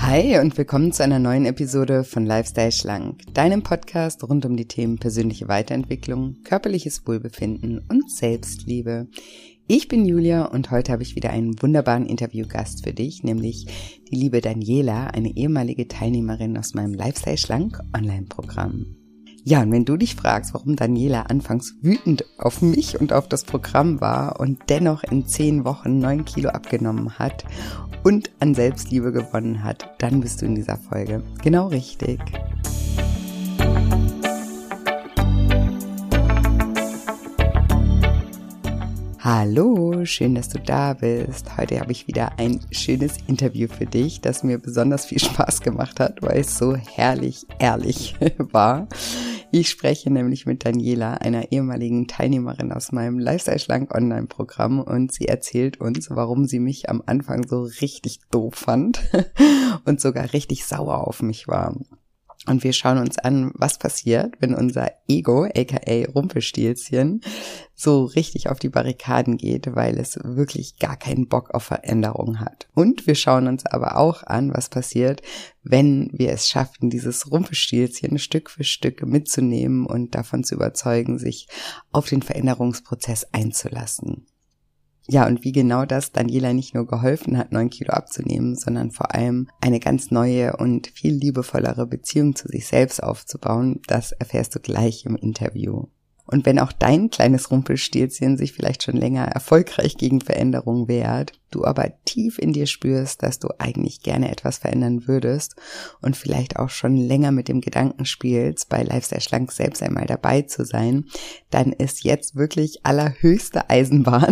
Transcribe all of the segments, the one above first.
Hi und willkommen zu einer neuen Episode von Lifestyle Schlank, deinem Podcast rund um die Themen persönliche Weiterentwicklung, körperliches Wohlbefinden und Selbstliebe. Ich bin Julia und heute habe ich wieder einen wunderbaren Interviewgast für dich, nämlich die liebe Daniela, eine ehemalige Teilnehmerin aus meinem Lifestyle Schlank Online-Programm. Ja, und wenn du dich fragst, warum Daniela anfangs wütend auf mich und auf das Programm war und dennoch in 10 Wochen 9 Kilo abgenommen hat und an Selbstliebe gewonnen hat, dann bist du in dieser Folge genau richtig. Hallo, schön, dass du da bist. Heute habe ich wieder ein schönes Interview für dich, das mir besonders viel Spaß gemacht hat, weil es so herrlich ehrlich war. Ich spreche nämlich mit Daniela, einer ehemaligen Teilnehmerin aus meinem Lifestyle Schlank Online-Programm, und sie erzählt uns, warum sie mich am Anfang so richtig doof fand und sogar richtig sauer auf mich war. Und wir schauen uns an, was passiert, wenn unser Ego, aka Rumpelstilzchen, so richtig auf die Barrikaden geht, weil es wirklich gar keinen Bock auf Veränderung hat. Und wir schauen uns aber auch an, was passiert, wenn wir es schaffen, dieses Rumpelstilzchen Stück für Stück mitzunehmen und davon zu überzeugen, sich auf den Veränderungsprozess einzulassen. Ja, und wie genau das Daniela nicht nur geholfen hat, 9 Kilo abzunehmen, sondern vor allem eine ganz neue und viel liebevollere Beziehung zu sich selbst aufzubauen, das erfährst du gleich im Interview. Und wenn auch dein kleines Rumpelstilzchen sich vielleicht schon länger erfolgreich gegen Veränderung wehrt, du aber tief in dir spürst, dass du eigentlich gerne etwas verändern würdest und vielleicht auch schon länger mit dem Gedanken spielst, bei Lifestyle Schlank selbst einmal dabei zu sein, dann ist jetzt wirklich allerhöchste Eisenbahn,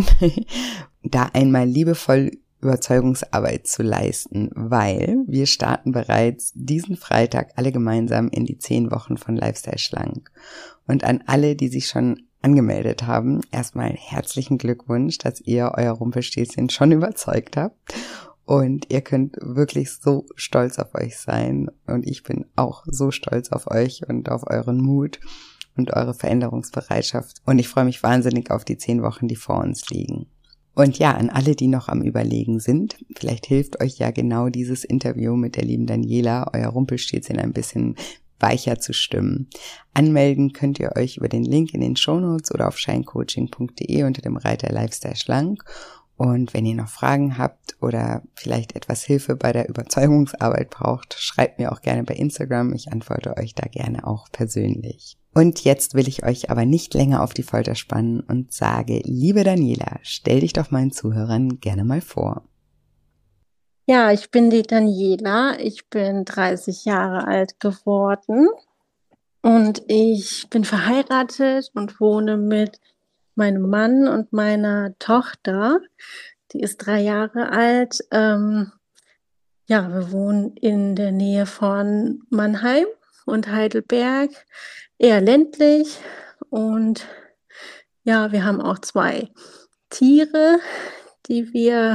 da einmal liebevoll Überzeugungsarbeit zu leisten, weil wir starten bereits diesen Freitag alle gemeinsam in die 10 Wochen von Lifestyle Schlank. Und an alle, die sich schon angemeldet haben, erstmal herzlichen Glückwunsch, dass ihr euer Rumpelstilzchen schon überzeugt habt. Und ihr könnt wirklich so stolz auf euch sein. Und ich bin auch so stolz auf euch und auf euren Mut und eure Veränderungsbereitschaft. Und ich freue mich wahnsinnig auf die 10 Wochen, die vor uns liegen. Und ja, an alle, die noch am Überlegen sind, vielleicht hilft euch ja genau dieses Interview mit der lieben Daniela, euer Rumpelstilzchen ein bisschen weicher zu stimmen. Anmelden könnt ihr euch über den Link in den Shownotes oder auf shinecoaching.de unter dem Reiter Lifestyle Schlank. Und wenn ihr noch Fragen habt oder vielleicht etwas Hilfe bei der Überzeugungsarbeit braucht, schreibt mir auch gerne bei Instagram. Ich antworte euch da gerne auch persönlich. Und jetzt will ich euch aber nicht länger auf die Folter spannen und sage, liebe Daniela, stell dich doch meinen Zuhörern gerne mal vor. Ja, ich bin die Daniela. Ich bin 30 Jahre alt geworden und ich bin verheiratet und wohne mit meinem Mann und meiner Tochter. Die ist 3 Jahre alt. Ja, wir wohnen in der Nähe von Mannheim und Heidelberg, eher ländlich. Und ja, wir haben auch 2 Tiere, die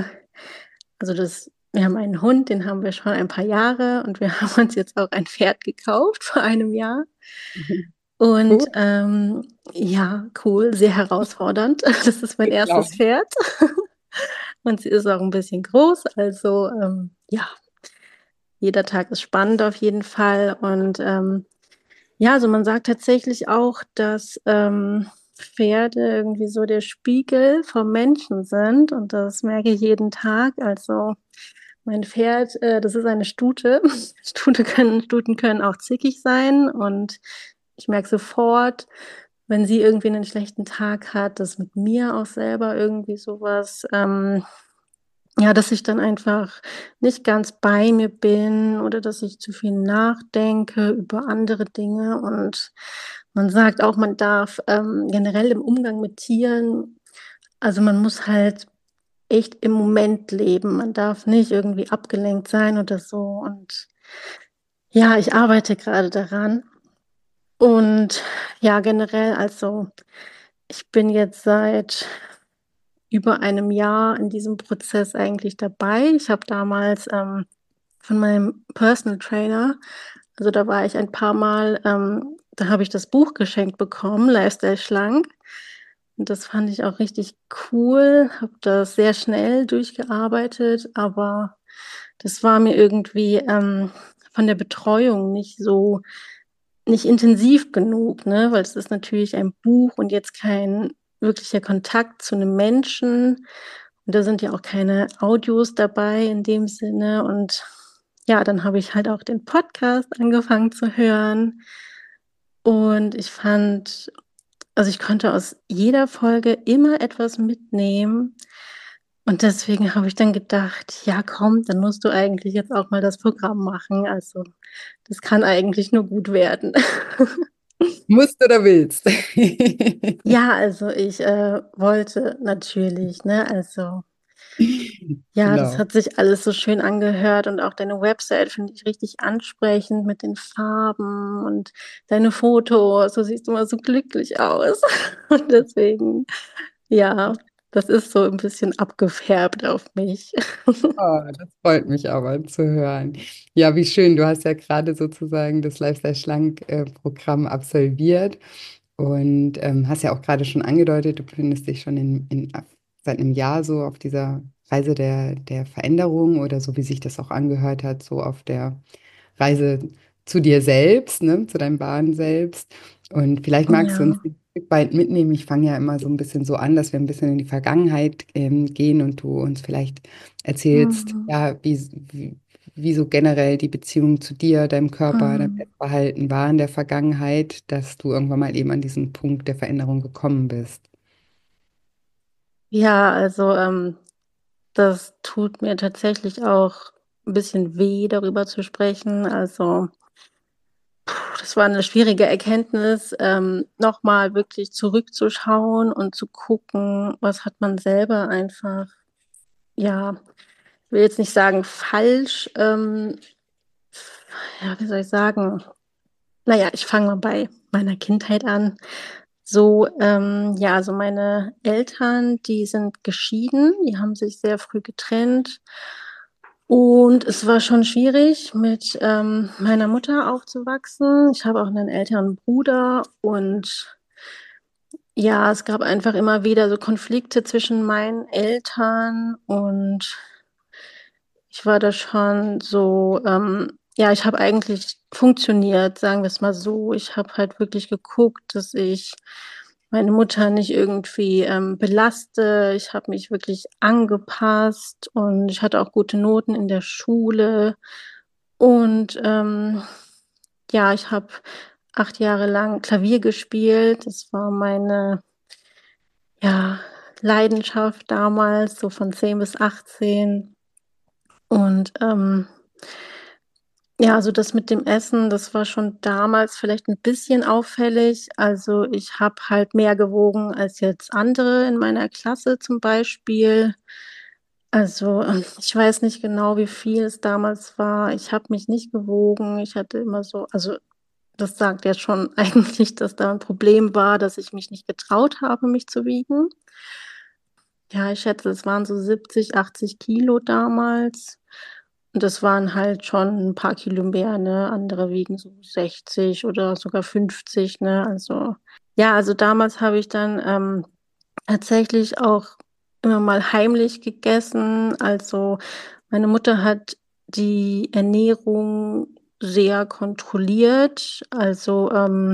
wir haben einen Hund, den haben wir schon ein paar Jahre, und wir haben uns jetzt auch ein Pferd gekauft vor einem Jahr. Und Cool, ja, cool, sehr herausfordernd. Das ist mein glaube erstes ich. Pferd. Und sie ist auch ein bisschen groß. Also ja, jeder Tag ist spannend auf jeden Fall. Und ja, also man sagt tatsächlich auch, dass Pferde irgendwie so der Spiegel vom Menschen sind. Und das merke ich jeden Tag. Also mein Pferd, das ist eine Stute. Stuten können auch zickig sein, und ich merke sofort, wenn sie irgendwie einen schlechten Tag hat, dass mit mir auch selber irgendwie sowas, ja, dass ich dann einfach nicht ganz bei mir bin oder dass ich zu viel nachdenke über andere Dinge. Und man sagt auch, man darf generell im Umgang mit Tieren, also man muss halt echt im Moment leben. Man darf nicht irgendwie abgelenkt sein oder so. Und ja, ich arbeite gerade daran. Und ja, generell, also ich bin jetzt seit über einem Jahr in diesem Prozess eigentlich dabei. Ich habe damals von meinem Personal Trainer, also da war ich ein paar Mal, da habe ich das Buch geschenkt bekommen, Lifestyle Schlank. Und das fand ich auch richtig cool, habe das sehr schnell durchgearbeitet, aber das war mir irgendwie von der Betreuung nicht intensiv genug, ne? Weil es ist natürlich ein Buch und jetzt kein wirklicher Kontakt zu einem Menschen. Und da sind ja auch keine Audios dabei in dem Sinne. Und ja, dann habe ich halt auch den Podcast angefangen zu hören. Und ich konnte aus jeder Folge immer etwas mitnehmen. Und deswegen habe ich dann gedacht: „Ja komm, dann musst du eigentlich jetzt auch mal das Programm machen. Also, das kann eigentlich nur gut werden.“ Musst oder willst. Ja, also ich wollte natürlich, ne? Also, ja, das Genau. hat sich alles so schön angehört und auch deine Website finde ich richtig ansprechend mit den Farben und deine Fotos. Du siehst immer so glücklich aus. Und deswegen, ja, das ist so 'n bisschen abgefärbt auf mich. Oh, das freut mich aber zu hören. Ja, wie schön. Du hast ja gerade sozusagen das Lifestyle Schlank Programm absolviert und hast ja auch gerade schon angedeutet, du befindest dich schon seit einem Jahr so auf dieser Reise der Veränderung oder so, wie sich das auch angehört hat, so auf der Reise zu dir selbst, ne, zu deinem wahren Selbst. Und vielleicht magst du uns Ja. ein Stück weit mitnehmen. Ich fange ja immer so ein bisschen so an, dass wir ein bisschen in die Vergangenheit gehen und du uns vielleicht erzählst, Mhm. ja, wie so generell die Beziehung zu dir, deinem Körper, deinem Mhm. Essverhalten war in der Vergangenheit, dass du irgendwann mal eben an diesen Punkt der Veränderung gekommen bist. Ja, also, das tut mir tatsächlich auch 'n bisschen weh, darüber zu sprechen. Also, das war 'ne schwierige Erkenntnis, noch mal wirklich zurückzuschauen und zu gucken, was hat man selber einfach, ja, ich will jetzt nicht sagen falsch, ja, wie soll ich sagen? Na ja, ich fange mal bei meiner Kindheit an. So, ja, also meine Eltern, die sind geschieden, die haben sich sehr früh getrennt und es war schon schwierig, mit, meiner Mutter aufzuwachsen. Ich habe auch einen älteren Bruder und ja, es gab einfach immer wieder so Konflikte zwischen meinen Eltern und ich war da schon so, ja, ich habe eigentlich funktioniert, sagen wir's mal so. Ich habe halt wirklich geguckt, dass ich meine Mutter nicht irgendwie, belaste. Ich habe mich wirklich angepasst und ich hatte auch gute Noten in der Schule. Und, ja, ich habe 8 Jahre lang Klavier gespielt. Das war meine, ja, Leidenschaft damals, so von 10 bis 18. Und, ja, also das mit dem Essen, das war schon damals vielleicht 'n bisschen auffällig. Also, ich habe halt mehr gewogen als jetzt andere in meiner Klasse zum Beispiel. Also, ich weiß nicht genau, wie viel es damals war. Ich habe mich nicht gewogen. Ich hatte immer so, also, das sagt ja schon eigentlich, dass da 'n Problem war, dass ich mich nicht getraut habe, mich zu wiegen. Ja, ich schätze, es waren so 70, 80 Kilo damals. Und das waren halt schon 'n paar Kilo mehr, ne? Andere wiegen so 60 oder sogar 50, ne? Also ja, also damals habe ich dann, tatsächlich auch immer mal heimlich gegessen. Also, meine Mutter hat die Ernährung sehr kontrolliert. Also,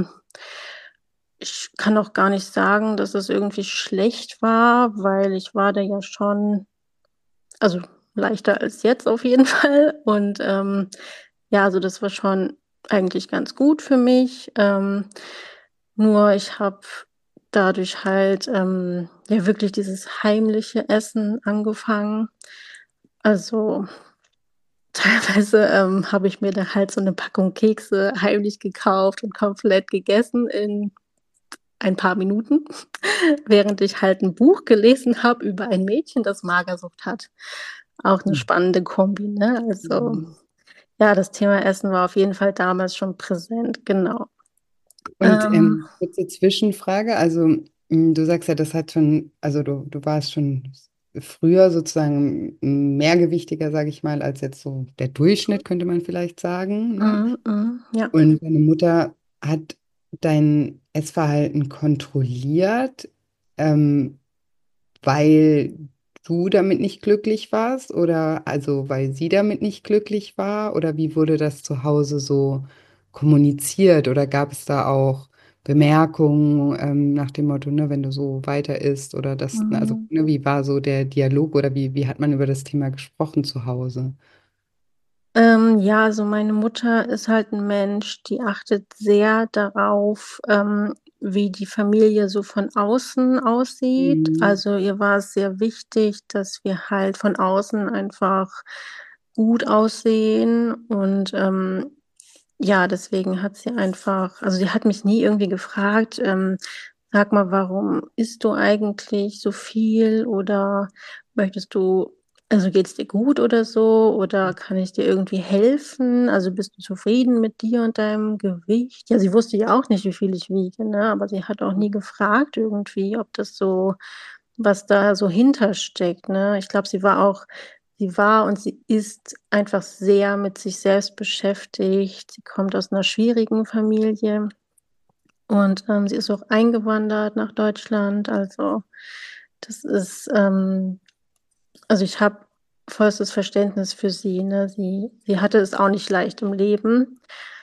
ich kann auch gar nicht sagen, dass es irgendwie schlecht war, weil ich war da ja schon, also, leichter als jetzt auf jeden Fall. Und, ja, also das war schon eigentlich ganz gut für mich. Nur ich habe dadurch halt, ja, wirklich dieses heimliche Essen angefangen. Also, teilweise, habe ich mir da halt so 'ne Packung Kekse heimlich gekauft und komplett gegessen in ein paar Minuten, während ich halt 'n Buch gelesen habe über ein Mädchen, das Magersucht hat. Auch 'ne spannende Kombi, ne? Also, Mhm. ja, das Thema Essen war auf jeden Fall damals schon präsent, genau. Und Ähm, kurze Zwischenfrage, also du sagst ja, das hat schon, also du warst schon früher sozusagen mehrgewichtiger, sage ich mal, als jetzt so der Durchschnitt, könnte man vielleicht sagen, ne? ja. Und deine Mutter hat dein Essverhalten kontrolliert, ähm, weil du damit nicht glücklich warst oder also weil sie damit nicht glücklich war oder wie wurde das zu Hause so kommuniziert oder gab es da auch Bemerkungen nach dem Motto, ne, wenn du so weiter isst oder das, ne, also Mhm. ne, wie war so der Dialog oder wie hat man über das Thema gesprochen zu Hause? Ja, also meine Mutter ist halt ein Mensch, die achtet sehr darauf, wie die Familie so von außen aussieht. Mhm. Also, ihr war es sehr wichtig, dass wir halt von außen einfach gut aussehen und, ja, deswegen hat sie einfach also, sie hat mich nie irgendwie gefragt, „Sag mal, warum isst du eigentlich so viel?“ oder „Möchtest du also, geht's dir gut oder so oder kann ich dir irgendwie helfen? Also, bist du zufrieden mit dir und deinem Gewicht?“ Ja, sie wusste ja auch nicht, wie viel ich wiege, ne, aber sie hat auch nie gefragt irgendwie, ob das so was da so hintersteckt, ne? Ich glaube, sie war und sie ist einfach sehr mit sich selbst beschäftigt. Sie kommt aus 'ner schwierigen Familie und, sie ist auch eingewandert nach Deutschland. Also, das ist, also, ich habe vollstes Verständnis für sie, ne? Sie hatte es auch nicht leicht im Leben.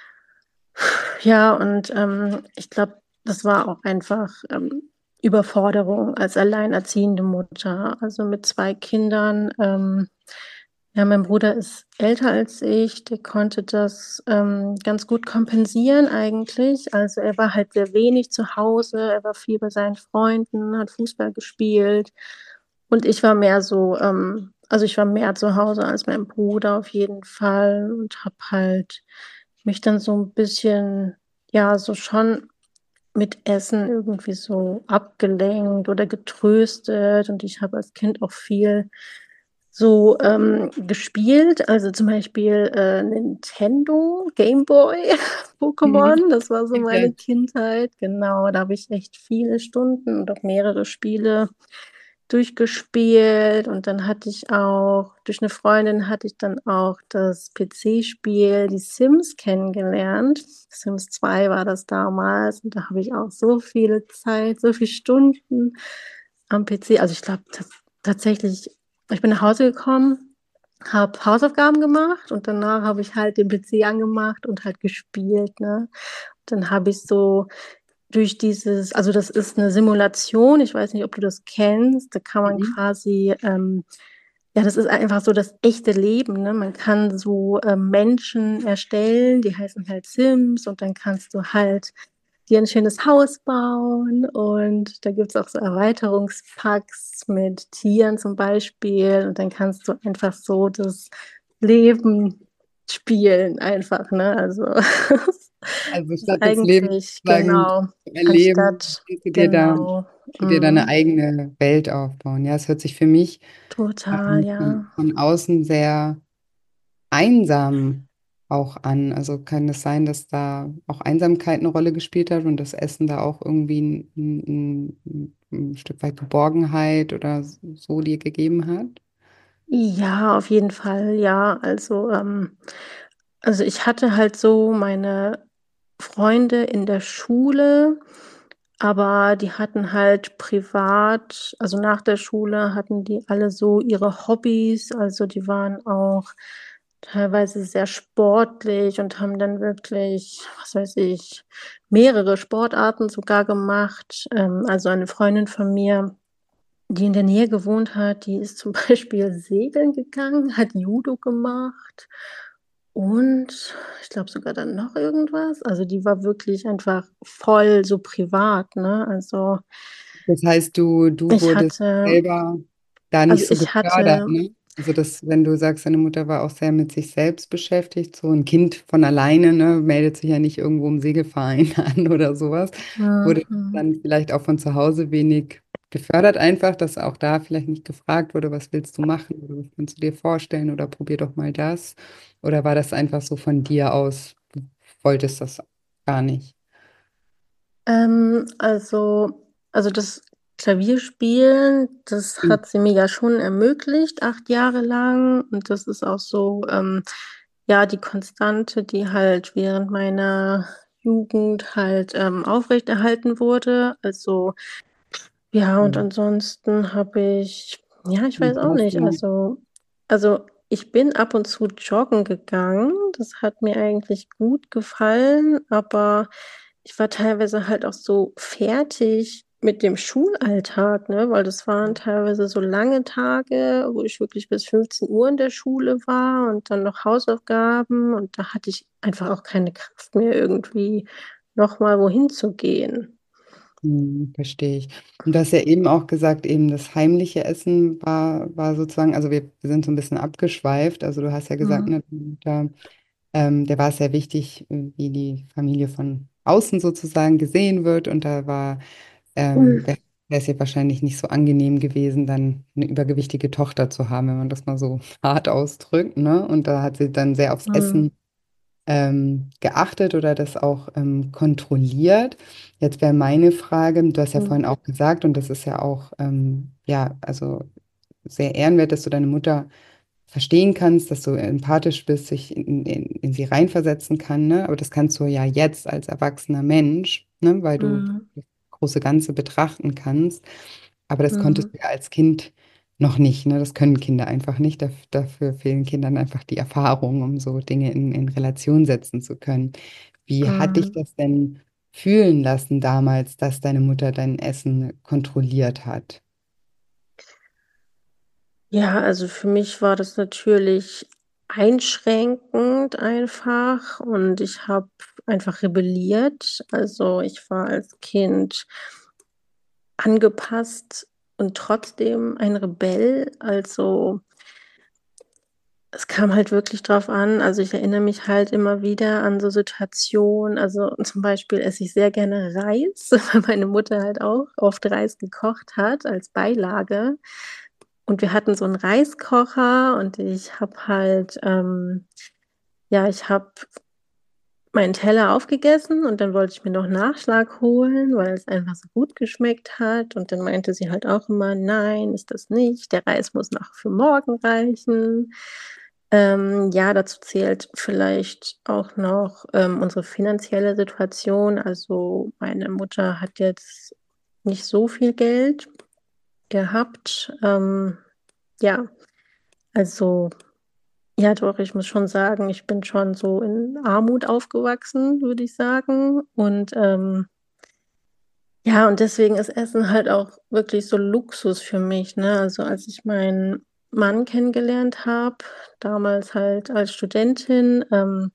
Ja, und, ich glaube, das war auch einfach, Überforderung als alleinerziehende Mutter, also mit 2 Kindern. Ja, mein Bruder ist älter als ich, der konnte das, ganz gut kompensieren eigentlich. Also, er war halt sehr wenig zu Hause, er war viel bei seinen Freunden, hat Fußball gespielt und ich war mehr so, also, ich war mehr zu Hause als mein Bruder auf jeden Fall und habe halt mich dann so 'n bisschen, ja, so schon mit Essen irgendwie so abgelenkt oder getröstet und ich habe als Kind auch viel so, gespielt, also zum Beispiel, Nintendo, Gameboy, Mhm. Pokémon, das war so Ja. meine Kindheit. Genau, da habe ich echt viele Stunden und auch mehrere Spiele durchgespielt und dann hatte ich auch durch 'ne Freundin hatte ich dann auch das PC-Spiel die Sims kennengelernt. Sims 2 war das damals und da habe ich auch so viele Zeit, so viel Stunden am PC also, ich glaube tatsächlich ich bin nach Hause gekommen, habe Hausaufgaben gemacht und danach habe ich halt den PC angemacht und halt gespielt, ne? Dann habe ich so durch dieses also, das ist 'ne Simulation, ich weiß nicht, ob du das kennst. Da kann man Mhm. quasi, ja, das ist einfach so das echte Leben, ne? Man kann so, Menschen erstellen, die heißen halt Sims und dann kannst du halt dir 'n schönes Haus bauen und da gibt's auch so Erweiterungspacks mit Tieren zum Beispiel und dann kannst du einfach so das Leben spielen einfach, ne? Also, Also ist statt das Leben eigentlich sozusagen genau, zu erleben, anstatt willst genau, du dir da eine mhm, eigene Welt aufbauen. Ja, es hört sich für mich total, ja. von außen sehr einsam auch an. Also kann es sein, dass da auch Einsamkeit eine Rolle gespielt hat und das Essen da auch irgendwie ein Stück weit Geborgenheit oder so dir gegeben hat? Ja, auf jeden Fall, ja. Also, ich hatte halt so meine Freunde in der Schule, aber die hatten halt privat also, nach der Schule hatten die alle so ihre Hobbys. Also, die waren auch teilweise sehr sportlich und haben dann wirklich, was weiß ich, mehrere Sportarten sogar gemacht. Also, eine Freundin von mir die in der Nähe gewohnt hat, die ist zum Beispiel segeln gegangen, hat Judo gemacht und ich glaube sogar dann noch irgendwas. Also, die war wirklich einfach voll so privat, ne? Also, Das heißt, du ich wurdest hatte selber da also, nicht so ich gefördert, hatte ne? Also, das wenn du sagst, deine Mutter war auch sehr mit sich selbst beschäftigt, so ein Kind von alleine, ne, meldet sich ja nicht irgendwo im Segelverein an oder sowas. Wurde mhm. dann vielleicht auch von zu Hause wenig gefördert einfach, dass auch da vielleicht nicht gefragt wurde: „Was willst du machen?“ oder „Was kannst du dir vorstellen?“ oder „Probier doch mal das.“ Oder war das einfach so von dir aus, du wolltest das gar nicht? Also das Klavierspielen, das Mhm. hat sie mir ja schon ermöglicht, 8 Jahre lang und das ist auch so, ja, die Konstante, die halt während meiner Jugend halt, aufrechterhalten wurde. Also, ja, und ansonsten habe ich Ja, ich weiß Und auch hast nicht. du, Also ich bin ab und zu joggen gegangen. Das hat mir eigentlich gut gefallen, aber ich war teilweise halt auch so fertig mit dem Schulalltag, ne? Weil das waren teilweise so lange Tage, wo ich wirklich bis 15 Uhr in der Schule war und dann noch Hausaufgaben und da hatte ich einfach auch keine Kraft mehr, irgendwie noch mal wohin zu gehen. verstehe ich. Und du hast ja eben auch gesagt, eben das heimliche Essen war sozusagen, also wir sind so ein bisschen abgeschweift. Also du hast ja gesagt, Mhm. ne, der war es sehr wichtig, wie die Familie von außen sozusagen gesehen wird. Und da wäre es ihr wahrscheinlich nicht so angenehm gewesen, dann eine übergewichtige Tochter zu haben, wenn man das mal so hart ausdrückt, ne? Und da hat sie dann sehr aufs Mhm. Essen geachtet oder das auch kontrolliert. Jetzt wäre meine Frage, du hast ja Mhm. vorhin auch gesagt, und das ist ja auch, ja, also sehr ehrenwert, dass du deine Mutter verstehen kannst, dass du empathisch bist, sich in sie reinversetzen kann, ne? Aber das kannst du ja jetzt als erwachsener Mensch, ne? Weil du Mhm. das große Ganze betrachten kannst. Aber das konntest Mhm. du ja als Kind noch nicht, ne? Das können Kinder einfach nicht. Dafür fehlen Kindern einfach die Erfahrung, um so Dinge in Relation setzen zu können. Wie hat dich Mhm. das denn fühlen lassen damals, dass deine Mutter dein Essen kontrolliert hat? Ja, also für mich war das natürlich einschränkend einfach und ich habe einfach rebelliert. Also, ich war als Kind angepasst und trotzdem ein Rebell. Also, es kam halt wirklich drauf an. Also, ich erinnere mich halt immer wieder an so Situationen. Also, zum Beispiel esse ich sehr gerne Reis, weil meine Mutter halt auch oft Reis gekocht hat als Beilage. Und wir hatten so 'n Reiskocher und ich habe halt, ja, ich habe meinen Teller aufgegessen und dann wollte ich mir noch Nachschlag holen, weil es einfach so gut geschmeckt hat. Und dann meinte sie halt auch immer: „Nein, ist das nicht. Der Reis muss noch für morgen reichen.“ Ja, dazu zählt vielleicht auch noch, unsere finanzielle Situation. Also, meine Mutter hat jetzt nicht so viel Geld gehabt. Ja, also ja doch, ich muss schon sagen, ich bin schon so in Armut aufgewachsen, würde ich sagen. Und, ja, und deswegen ist Essen halt auch wirklich so Luxus für mich, ne? Also, als ich meinen Mann kennengelernt habe, damals halt als Studentin,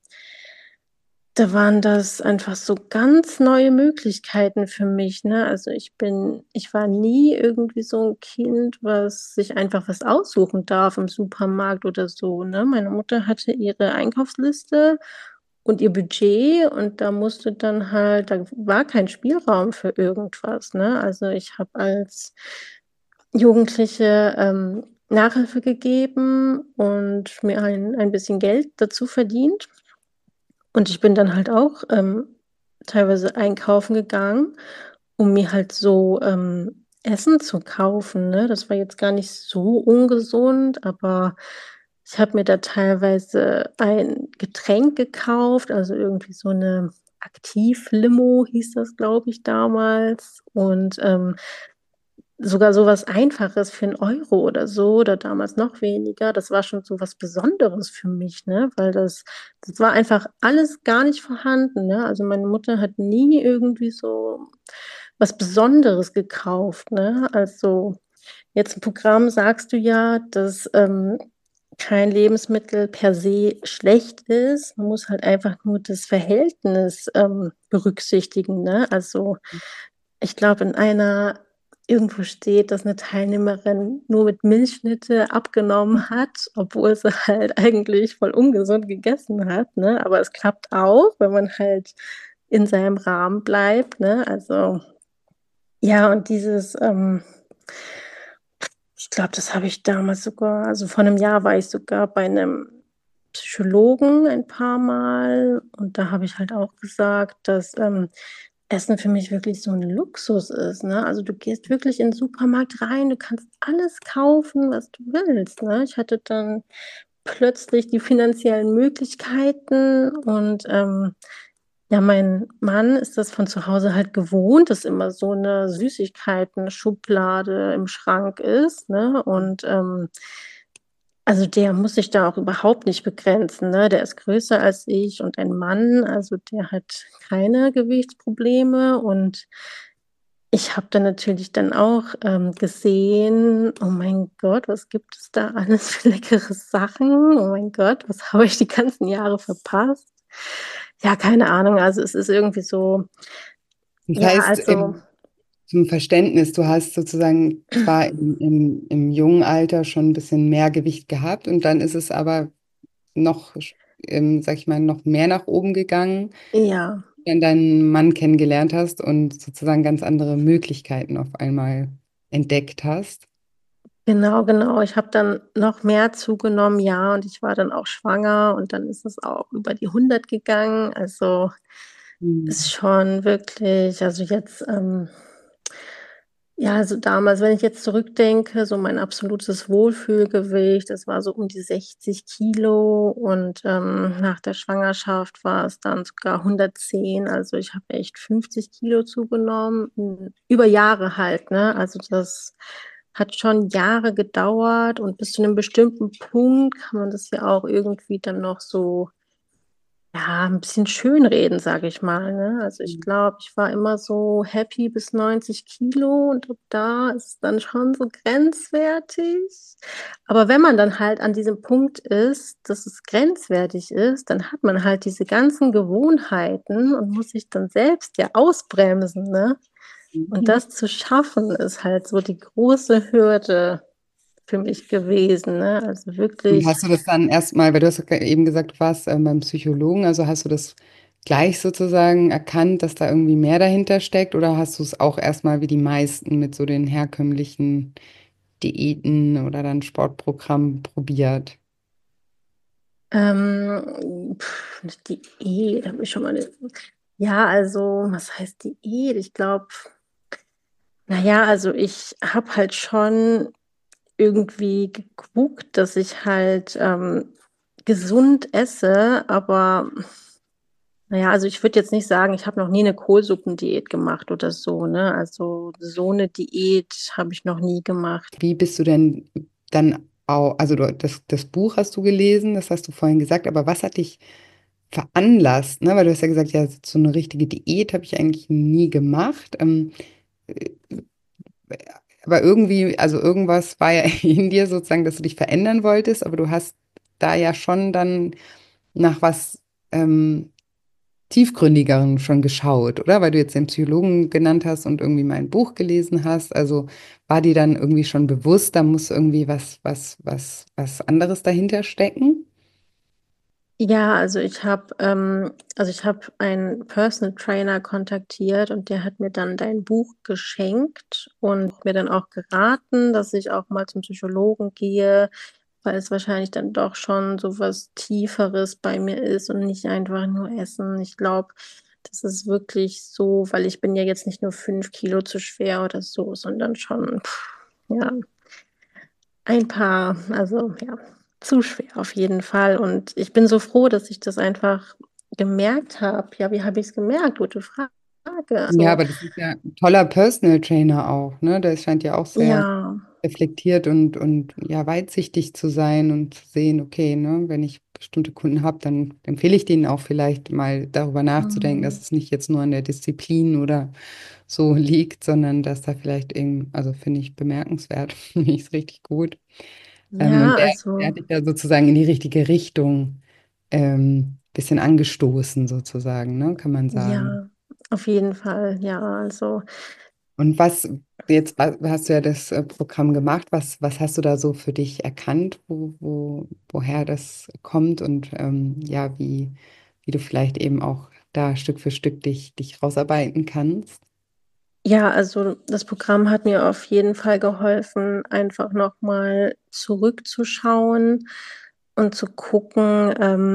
da waren das einfach so ganz neue Möglichkeiten für mich, ne? Also, ich war nie irgendwie so 'n Kind, was sich einfach was aussuchen darf im Supermarkt oder so, ne? Meine Mutter hatte ihre Einkaufsliste und ihr Budget und da war kein Spielraum für irgendwas, ne? Also, ich habe als Jugendliche, Nachhilfe gegeben und mir ein bisschen Geld dazu verdient. Und ich bin dann halt auch, teilweise einkaufen gegangen, um mir halt so, Essen zu kaufen, ne? Das war jetzt gar nicht so ungesund, aber ich habe mir da teilweise ein Getränk gekauft, also irgendwie so 'ne Aktivlimo hieß das, glaube ich, damals. Und, sogar so was Einfaches für 1 € oder so oder damals noch weniger. Das war schon so was Besonderes für mich, ne, weil das war einfach alles gar nicht vorhanden, ne? Also, meine Mutter hat nie irgendwie so was Besonderes gekauft, ne? Also, jetzt im Programm sagst du ja, dass, kein Lebensmittel per se schlecht ist. Man muss halt einfach nur das Verhältnis, berücksichtigen, ne? Also, ich glaube, in einer irgendwo steht, dass 'ne Teilnehmerin nur mit Milchschnitte abgenommen hat, obwohl sie halt eigentlich voll ungesund gegessen hat, ne? Aber es klappt auch, wenn man halt in seinem Rahmen bleibt, ne? Also, ja, und ich glaube, das habe ich damals sogar also, vor 'nem Jahr war ich sogar bei 'nem Psychologen ein paarmal und da habe ich halt auch gesagt, dass, Essen für mich wirklich so 'n Luxus ist, ne? Also, du gehst wirklich in 'n Supermarkt rein, du kannst alles kaufen, was du willst, ne? Ich hatte dann plötzlich die finanziellen Möglichkeiten und, Ja, mein Mann ist das von zu Hause halt gewohnt, dass immer so eine Süßigkeiten-Schublade im Schrank ist, ne? Und, also, der muss sich da auch überhaupt nicht begrenzen, ne? Der ist größer als ich und ein Mann, also, der hat keine Gewichtsprobleme. Und ich habe dann natürlich dann auch, gesehen: „Oh mein Gott, was gibt es da alles für leckere Sachen? Oh mein Gott, was habe ich die ganzen Jahre verpasst?“ Ja, keine Ahnung. Also, es ist irgendwie so, Das ja, heißt, also zum Verständnis, du hast sozusagen zwar im jungen Alter schon ein bisschen mehr Gewicht gehabt und dann ist es aber noch, sag ich mal, noch mehr nach oben gegangen, ja, wenn deinen Mann kennengelernt hast und sozusagen ganz andere Möglichkeiten auf einmal entdeckt hast. genau, genau. Ich habe dann noch mehr zugenommen, ja, und ich war dann auch schwanger und dann ist es auch über die 100 gegangen. Also, ist Mhm. schon wirklich, also, jetzt, ja, also damals, wenn ich jetzt zurückdenke, so mein absolutes Wohlfühlgewicht, das war so um die 60 Kilo und, nach der Schwangerschaft war es dann sogar 110. Also, ich habe echt 50 Kilo zugenommen, über Jahre halt, ne? Also, das hat schon Jahre gedauert und bis zu einem bestimmten Punkt kann man das ja auch irgendwie dann noch so, ja, 'n bisschen schönreden, sage ich mal, ne? Also, ich glaube, ich war immer so happy bis 90 Kilo und ab da ist es dann schon so grenzwertig. Aber wenn man dann halt an diesem Punkt ist, dass es grenzwertig ist, dann hat man halt diese ganzen Gewohnheiten und muss sich dann selbst ja ausbremsen, ne? Und Mhm. das zu schaffen, ist halt so die große Hürde für mich gewesen, ne? Also, Und wirklich. hast du das dann erstmal, weil du hast ja eben gesagt, du warst beim Psychologen, also hast du das gleich sozusagen erkannt, dass da irgendwie mehr dahinter steckt, oder hast du es auch erstmal wie die meisten mit so den herkömmlichen Diäten oder dann Sportprogrammen probiert? Diät habe ich schon mal 'ne, ja, also, was heißt Diät? Ich glaube, na ja, also, ich habe halt schon irgendwie geguckt, dass ich halt, gesund esse, aber na ja, also, ich würde jetzt nicht sagen, ich habe noch nie 'ne Kohlsuppendiät gemacht oder so, ne? Also, so 'ne Diät habe ich noch nie gemacht. Wie bist du denn dann auch, also das Buch hast du gelesen, das hast du vorhin gesagt, aber was hat dich veranlasst, ne? Weil du hast ja gesagt, ja, so eine richtige Diät habe ich eigentlich nie gemacht. Äh, aber irgendwie, also irgendwas war ja in dir sozusagen, dass du dich verändern wolltest, aber du hast da ja schon dann nach was ähm, tiefgründigeren schon geschaut, oder? Weil du jetzt den Psychologen genannt hast und irgendwie mein Buch gelesen hast. Also war dir dann irgendwie schon bewusst, da muss irgendwie was anderes dahinter stecken? Ja, also, ich habe einen Personal Trainer kontaktiert und der hat mir dann dein Buch geschenkt und mir dann auch geraten, dass ich auch mal zum Psychologen gehe, weil es wahrscheinlich dann doch schon so was Tieferes bei mir ist und nicht einfach nur Essen. Ich glaube, das ist wirklich so, weil ich bin ja jetzt nicht nur 5 Kilo zu schwer oder so, sondern schon, ja, ein paar, also, ja, zu schwer auf jeden Fall. Und ich bin so froh, dass ich das einfach gemerkt habe. Ja, wie habe ich's gemerkt? Gute Frage. Ja, Also, aber das ist ja ein toller Personal Trainer auch, ne? Der scheint ja auch sehr ja, reflektiert und ja, weitsichtig zu sein und zu sehen, okay, ne, wenn ich bestimmte Kunden habe, dann empfehle ich denen auch vielleicht mal darüber nachzudenken, dass mhm. es nicht jetzt nur an der Disziplin oder so liegt, sondern dass da vielleicht eben, also finde ich bemerkenswert, finde ich es richtig gut. Ja, Und der also, hat dich da sozusagen in die richtige Richtung bisschen angestoßen, sozusagen, ne, kann man sagen. ja, auf jeden Fall, ja, also, Und jetzt hast du ja das Programm gemacht, was hast du da so für dich erkannt, woher das kommt und ja, wie du vielleicht eben auch da Stück für Stück dich rausarbeiten kannst? ja, also, das Programm hat mir auf jeden Fall geholfen, einfach noch mal zurückzuschauen und zu gucken,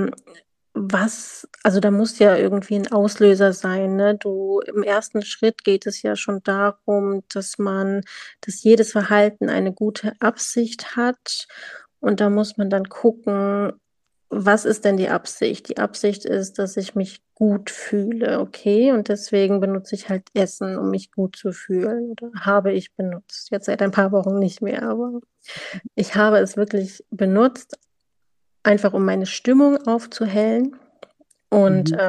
was, also, da muss ja irgendwie 'n Auslöser sein, ne? Du, im ersten Schritt geht es ja schon darum, dass jedes Verhalten eine gute Absicht hat und da muss man dann gucken, was ist denn die Absicht? Die Absicht ist, dass ich mich gut fühle, okay? Und deswegen benutze ich halt Essen, um mich gut zu fühlen oder habe ich benutzt. Jetzt seit ein paar Wochen nicht mehr, aber ich habe es wirklich benutzt, einfach um meine Stimmung aufzuhellen. Und Mhm.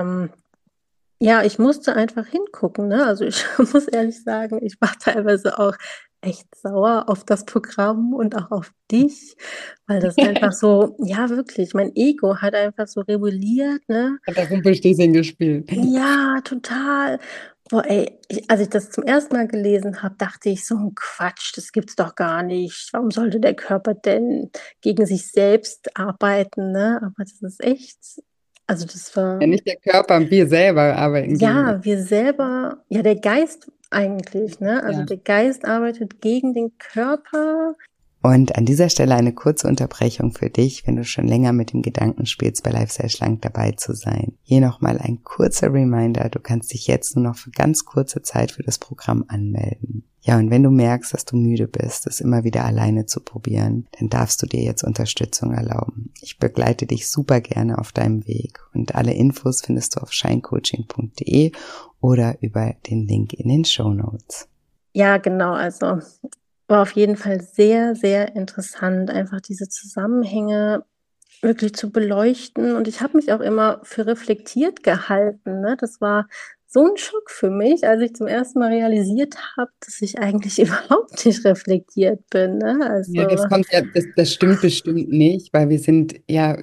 ja, ich musste einfach hingucken, ne? Also ich muss ehrlich sagen, ich war teilweise auch echt sauer auf das Programm und auch auf dich, weil das einfach so, ja, wirklich, mein Ego hat einfach so rebelliert, ne? Hat das Rumpelstilzchen gespielt. Ja, total. Boah, ey, als ich das zum ersten Mal gelesen habe, dachte ich, so ein Quatsch, das gibt's doch gar nicht. Warum sollte der Körper denn gegen sich selbst arbeiten, ne? Aber das ist echt, also das Ja, war, nicht der Körper, wir selber arbeiten gegen. ja, wir selber, ja, der Geist eigentlich, ne? Also Ja. der Geist arbeitet gegen den Körper. Und an dieser Stelle eine kurze Unterbrechung für dich, wenn du schon länger mit dem Gedanken spielst, bei Lifestyle Schlank dabei zu sein. Hier nochmal ein kurzer Reminder, du kannst dich jetzt nur noch für ganz kurze Zeit für das Programm anmelden. Ja, und wenn du merkst, dass du müde bist, es immer wieder alleine zu probieren, dann darfst du dir jetzt Unterstützung erlauben. Ich begleite dich super gerne auf deinem Weg und alle Infos findest du auf shinecoaching.de oder über den Link in den Shownotes. Ja, genau, also war auf jeden Fall sehr, sehr interessant, einfach diese Zusammenhänge wirklich zu beleuchten. Und ich habe mich auch immer für reflektiert gehalten, ne? Das war so ein Schock für mich, als ich zum ersten Mal realisiert habe, dass ich eigentlich überhaupt nicht reflektiert bin, ne? Ja, Also, das kommt ja, das stimmt bestimmt nicht, weil wir sind ja,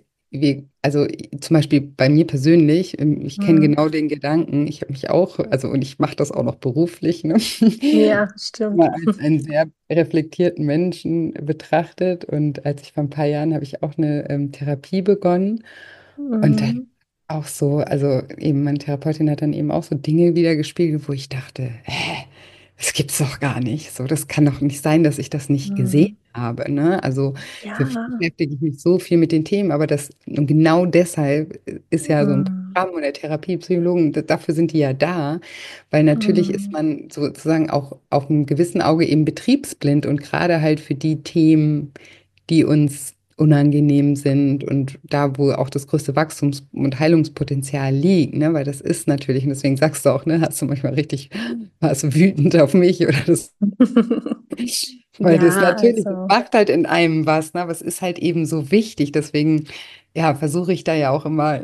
also zum Beispiel bei mir persönlich, ich kenne mhm. genau den Gedanken, ich habe mich auch, also und ich mache das auch noch beruflich, ne? Ja, stimmt. Mal als einen sehr reflektierten Menschen betrachtet und als ich vor ein paar Jahren habe ich auch eine Therapie begonnen und dann Mhm. auch so, also eben meine Therapeutin hat dann eben auch so Dinge wieder gespiegelt, wo ich dachte, hä? Das gibt's doch gar nicht. So, das kann doch nicht sein, dass ich das nicht gesehen Mhm. habe, ne? Also so viel Ja. beschäftige ich mich so viel mit den Themen, aber das und genau deshalb ist ja so ein Mhm. Programm oder Therapiepsychologen, dafür sind die ja da, weil natürlich ist Mhm. man sozusagen auch auf einem gewissen Auge eben betriebsblind und gerade halt für die Themen, die uns unangenehm sind und da, wo auch das größte Wachstums- und Heilungspotenzial liegt, ne? Weil das ist natürlich, und deswegen sagst du auch, ne, hast du manchmal richtig, warst du wütend auf mich oder das, weil das Ja, natürlich, das also, macht halt in einem was, ne? Aber es ist halt eben so wichtig, deswegen, ja, versuche ich da ja auch immer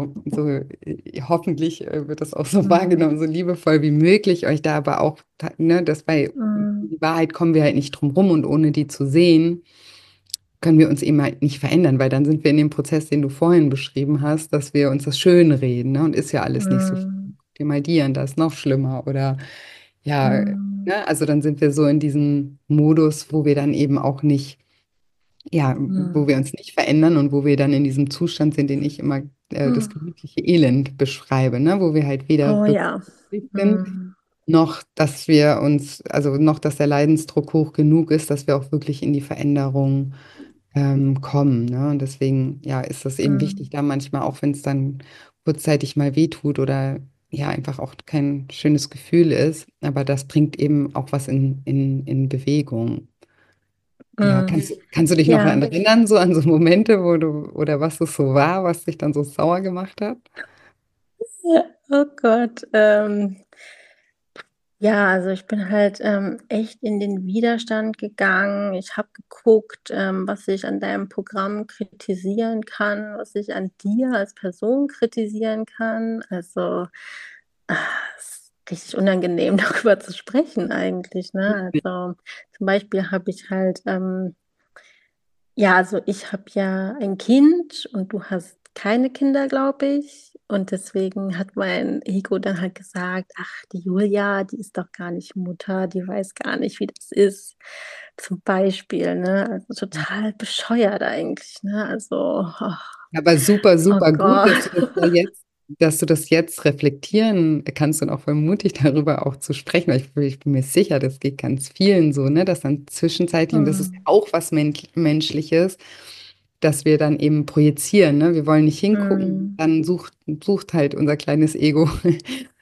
hoffentlich wird das auch so mhm. wahrgenommen, so liebevoll wie möglich, euch da aber auch, ne, das bei Mhm. die Wahrheit kommen wir halt nicht drum rum und ohne die zu sehen, können wir uns eben halt nicht verändern, weil dann sind wir in dem Prozess, den du vorhin beschrieben hast, dass wir uns das schönreden, ne? Und ist ja alles nicht so schlimm. Mhm. Guck dir mal die an, das ist noch schlimmer. Oder ja, Mhm. ne? Also dann sind wir so in diesem Modus, wo wir dann eben auch nicht, ja, wo Mhm. wir uns nicht verändern und wo wir dann in diesem Zustand sind, den ich immer das Mhm. gemütliche Elend beschreibe, ne? Wo wir halt weder Oh wirklich ja. glücklich sind, Mhm. noch, dass wir uns, also noch, dass der Leidensdruck hoch genug ist, dass wir auch wirklich in die Veränderung kommen. Ne? Und deswegen, ja, ist das eben wichtig, Mhm. da manchmal, auch wenn es dann kurzzeitig mal wehtut oder ja, einfach auch kein schönes Gefühl ist, aber das bringt eben auch was in Bewegung. Ja, Mhm. kannst du dich noch Ja. erinnern, so an so Momente, wo du, oder was es so war, was dich dann so sauer gemacht hat? Ja, oh Gott. Ja, also ich bin halt, echt in den Widerstand gegangen. Ich habe geguckt, was ich an deinem Programm kritisieren kann, was ich an dir als Person kritisieren kann. Also, ah, ist richtig unangenehm, darüber zu sprechen eigentlich, ne? Also, zum Beispiel habe ich halt, ja, also ich habe ja ein Kind und du hast keine Kinder, glaube ich. Und deswegen hat mein Ego dann halt gesagt: „Ach, die Julia, die ist doch gar nicht Mutter, die weiß gar nicht, wie das ist." Zum Beispiel, ne? Also total bescheuert eigentlich, ne? Also, Aber super, oh super gut, Gott. dass du das jetzt reflektieren kannst und auch voll mutig darüber auch zu sprechen, weil ich bin mir sicher, das geht ganz vielen so, ne, dass dann zwischenzeitlich, und das ist Mhm. auch was Menschliches, dass wir dann eben projizieren, ne? Wir wollen nicht hingucken, Mhm. dann sucht halt unser kleines Ego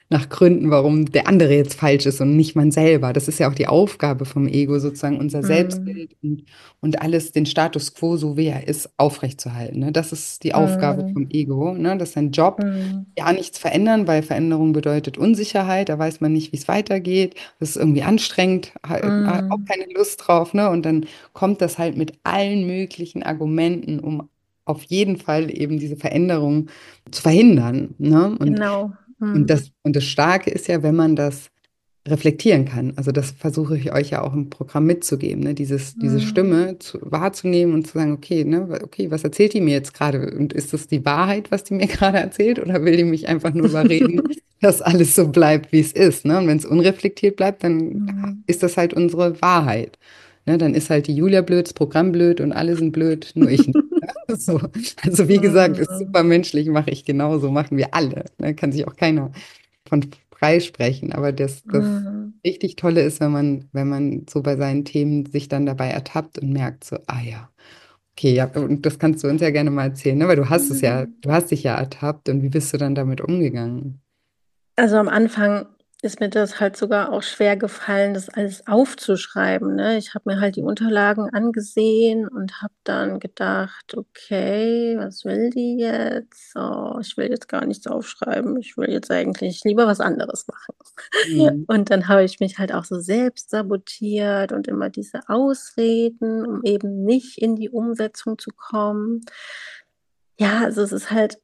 nach Gründen, warum der andere jetzt falsch ist und nicht man selber. Das ist ja auch die Aufgabe vom Ego, sozusagen unser Mm, Selbstbild und alles, den Status quo, so wie er ist, aufrechtzuerhalten. Ne? Das ist die Aufgabe mm, vom Ego. Ne? Das ist ein Job. mm, Ja, nichts verändern, weil Veränderung bedeutet Unsicherheit. Da weiß man nicht, wie es weitergeht. Das ist irgendwie anstrengend, auch mm. keine Lust drauf. Ne? Und dann kommt das halt mit allen möglichen Argumenten, um auf jeden Fall eben diese Veränderung zu verhindern. Ne? Genau. Und das Starke ist ja, wenn man das reflektieren kann. Also das versuche ich euch ja auch im Programm mitzugeben, ne? Diese Mm. Stimme wahrzunehmen und zu sagen, okay, ne, okay, was erzählt die mir jetzt gerade? Und ist das die Wahrheit, was die mir gerade erzählt? Oder will die mich einfach nur überreden, dass alles so bleibt, wie es ist? Ne? Und wenn es unreflektiert bleibt, dann Mm. ist das halt unsere Wahrheit. Ne? Dann ist halt die Julia blöd, das Programm blöd und alle sind blöd, nur ich nicht. So. Also wie gesagt, ist Mm. super menschlich, mache ich genauso, machen wir alle. Ne? Kann sich auch keiner von freisprechen. Aber das Mm. richtig Tolle ist, wenn man so bei seinen Themen sich dann dabei ertappt und merkt so, ah ja, okay, ja, und das kannst du uns ja gerne mal erzählen, ne? Weil du hast es ja, Mm. du hast dich ja ertappt und wie bist du dann damit umgegangen? Also, am Anfang ist mir das halt sogar auch schwer gefallen, das alles aufzuschreiben, ne? Ich habe mir halt die Unterlagen angesehen und habe dann gedacht: „Okay, was will die jetzt? Oh, ich will jetzt gar nichts aufschreiben. Ich will jetzt eigentlich lieber was anderes machen.“ Mhm. Und dann habe ich mich halt auch so selbst sabotiert und immer diese Ausreden, um eben nicht in die Umsetzung zu kommen. Ja, also, es ist halt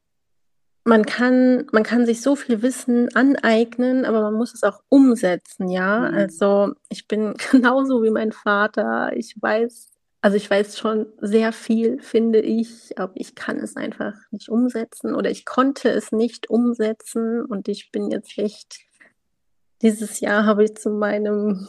man kann sich so viel Wissen aneignen, aber man muss es auch umsetzen, ja? Mhm. Also, ich bin genauso wie mein Vater. Ich weiß schon sehr viel, finde ich, aber ich kann es einfach nicht umsetzen oder ich konnte es nicht umsetzen und ich bin jetzt echt dieses Jahr habe ich zu meinem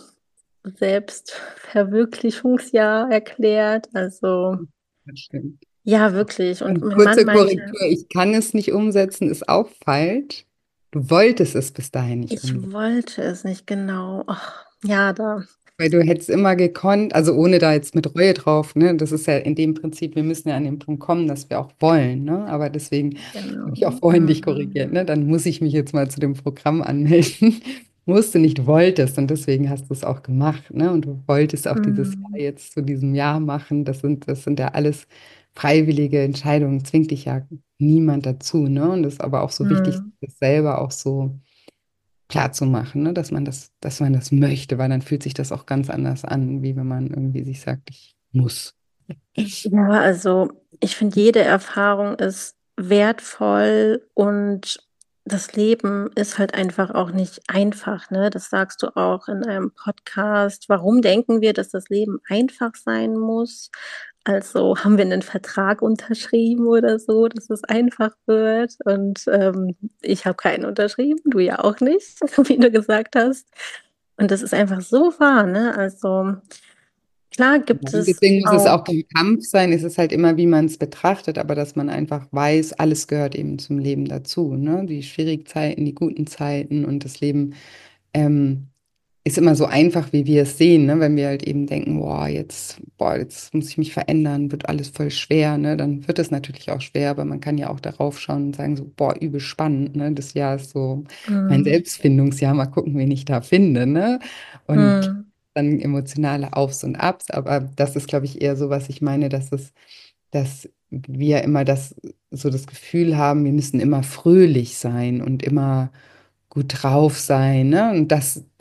Selbstverwirklichungsjahr erklärt. Also, Das stimmt. ja, wirklich. Und Und mein Mann kurze meinte Korrektur, ich kann es nicht umsetzen, ist auch falsch. Du wolltest es bis dahin nicht ich umsetzen. wollte es nicht genau. Ach, ja, da Weil du hättest immer gekonnt, also ohne da jetzt mit Reue drauf, ne? Das ist ja in dem Prinzip, wir müssen ja an den Punkt kommen, dass wir auch wollen, ne? Aber deswegen habe ich auch genau. vorhin dich Mhm. korrigiert, ne? Dann muss ich mich jetzt mal zu dem Programm anmelden. Musst du nicht, wolltest und deswegen hast du es auch gemacht, ne? Und du wolltest auch dieses Jahr Mhm. jetzt zu diesem Jahr machen. Das sind ja alles freiwillige Entscheidungen, zwingt dich ja niemand dazu, ne? Und das ist aber auch so wichtig, Mhm. das selber auch so klar zu machen, ne? Dass man das möchte, weil dann fühlt sich das auch ganz anders an, wie wenn man irgendwie sich sagt, ich muss. Ja, also, ich finde, jede Erfahrung ist wertvoll und das Leben ist halt einfach auch nicht einfach, ne? Das sagst du auch in einem Podcast. Warum denken wir, dass das Leben einfach sein muss? Also, haben wir einen Vertrag unterschrieben oder so, dass es einfach wird? Und, ich habe keinen unterschrieben, du ja auch nicht, wie du gesagt hast. Und das ist einfach so wahr, ne? Also, klar Ja, gibt und es deswegen muss es auch auch kein Kampf sein, es ist halt immer, wie man es betrachtet, aber dass man einfach weiß, alles gehört eben zum Leben dazu, ne? Die schwierigen Zeiten, die guten Zeiten und das Leben ähm, ist immer so einfach, wie wir es sehen, ne? Wenn wir halt eben denken, boah, jetzt muss ich mich verändern, wird alles voll schwer, ne? Dann wird es natürlich auch schwer, aber man kann ja auch darauf schauen und sagen so, boah, übel spannend, ne? Das Jahr ist so mein mhm. Selbstfindungsjahr, mal gucken, wen ich da finde, ne? Und Mhm. dann emotionale Aufs und Abs, aber das ist, glaube ich, eher so, was ich meine, dass wir immer so das Gefühl haben, wir müssen immer fröhlich sein und immer gut drauf sein, ne? Und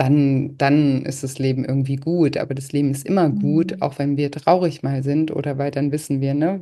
dann ist das Leben irgendwie gut. Aber das Leben ist immer gut, Mhm. auch wenn wir traurig mal sind oder weil dann wissen wir, ne,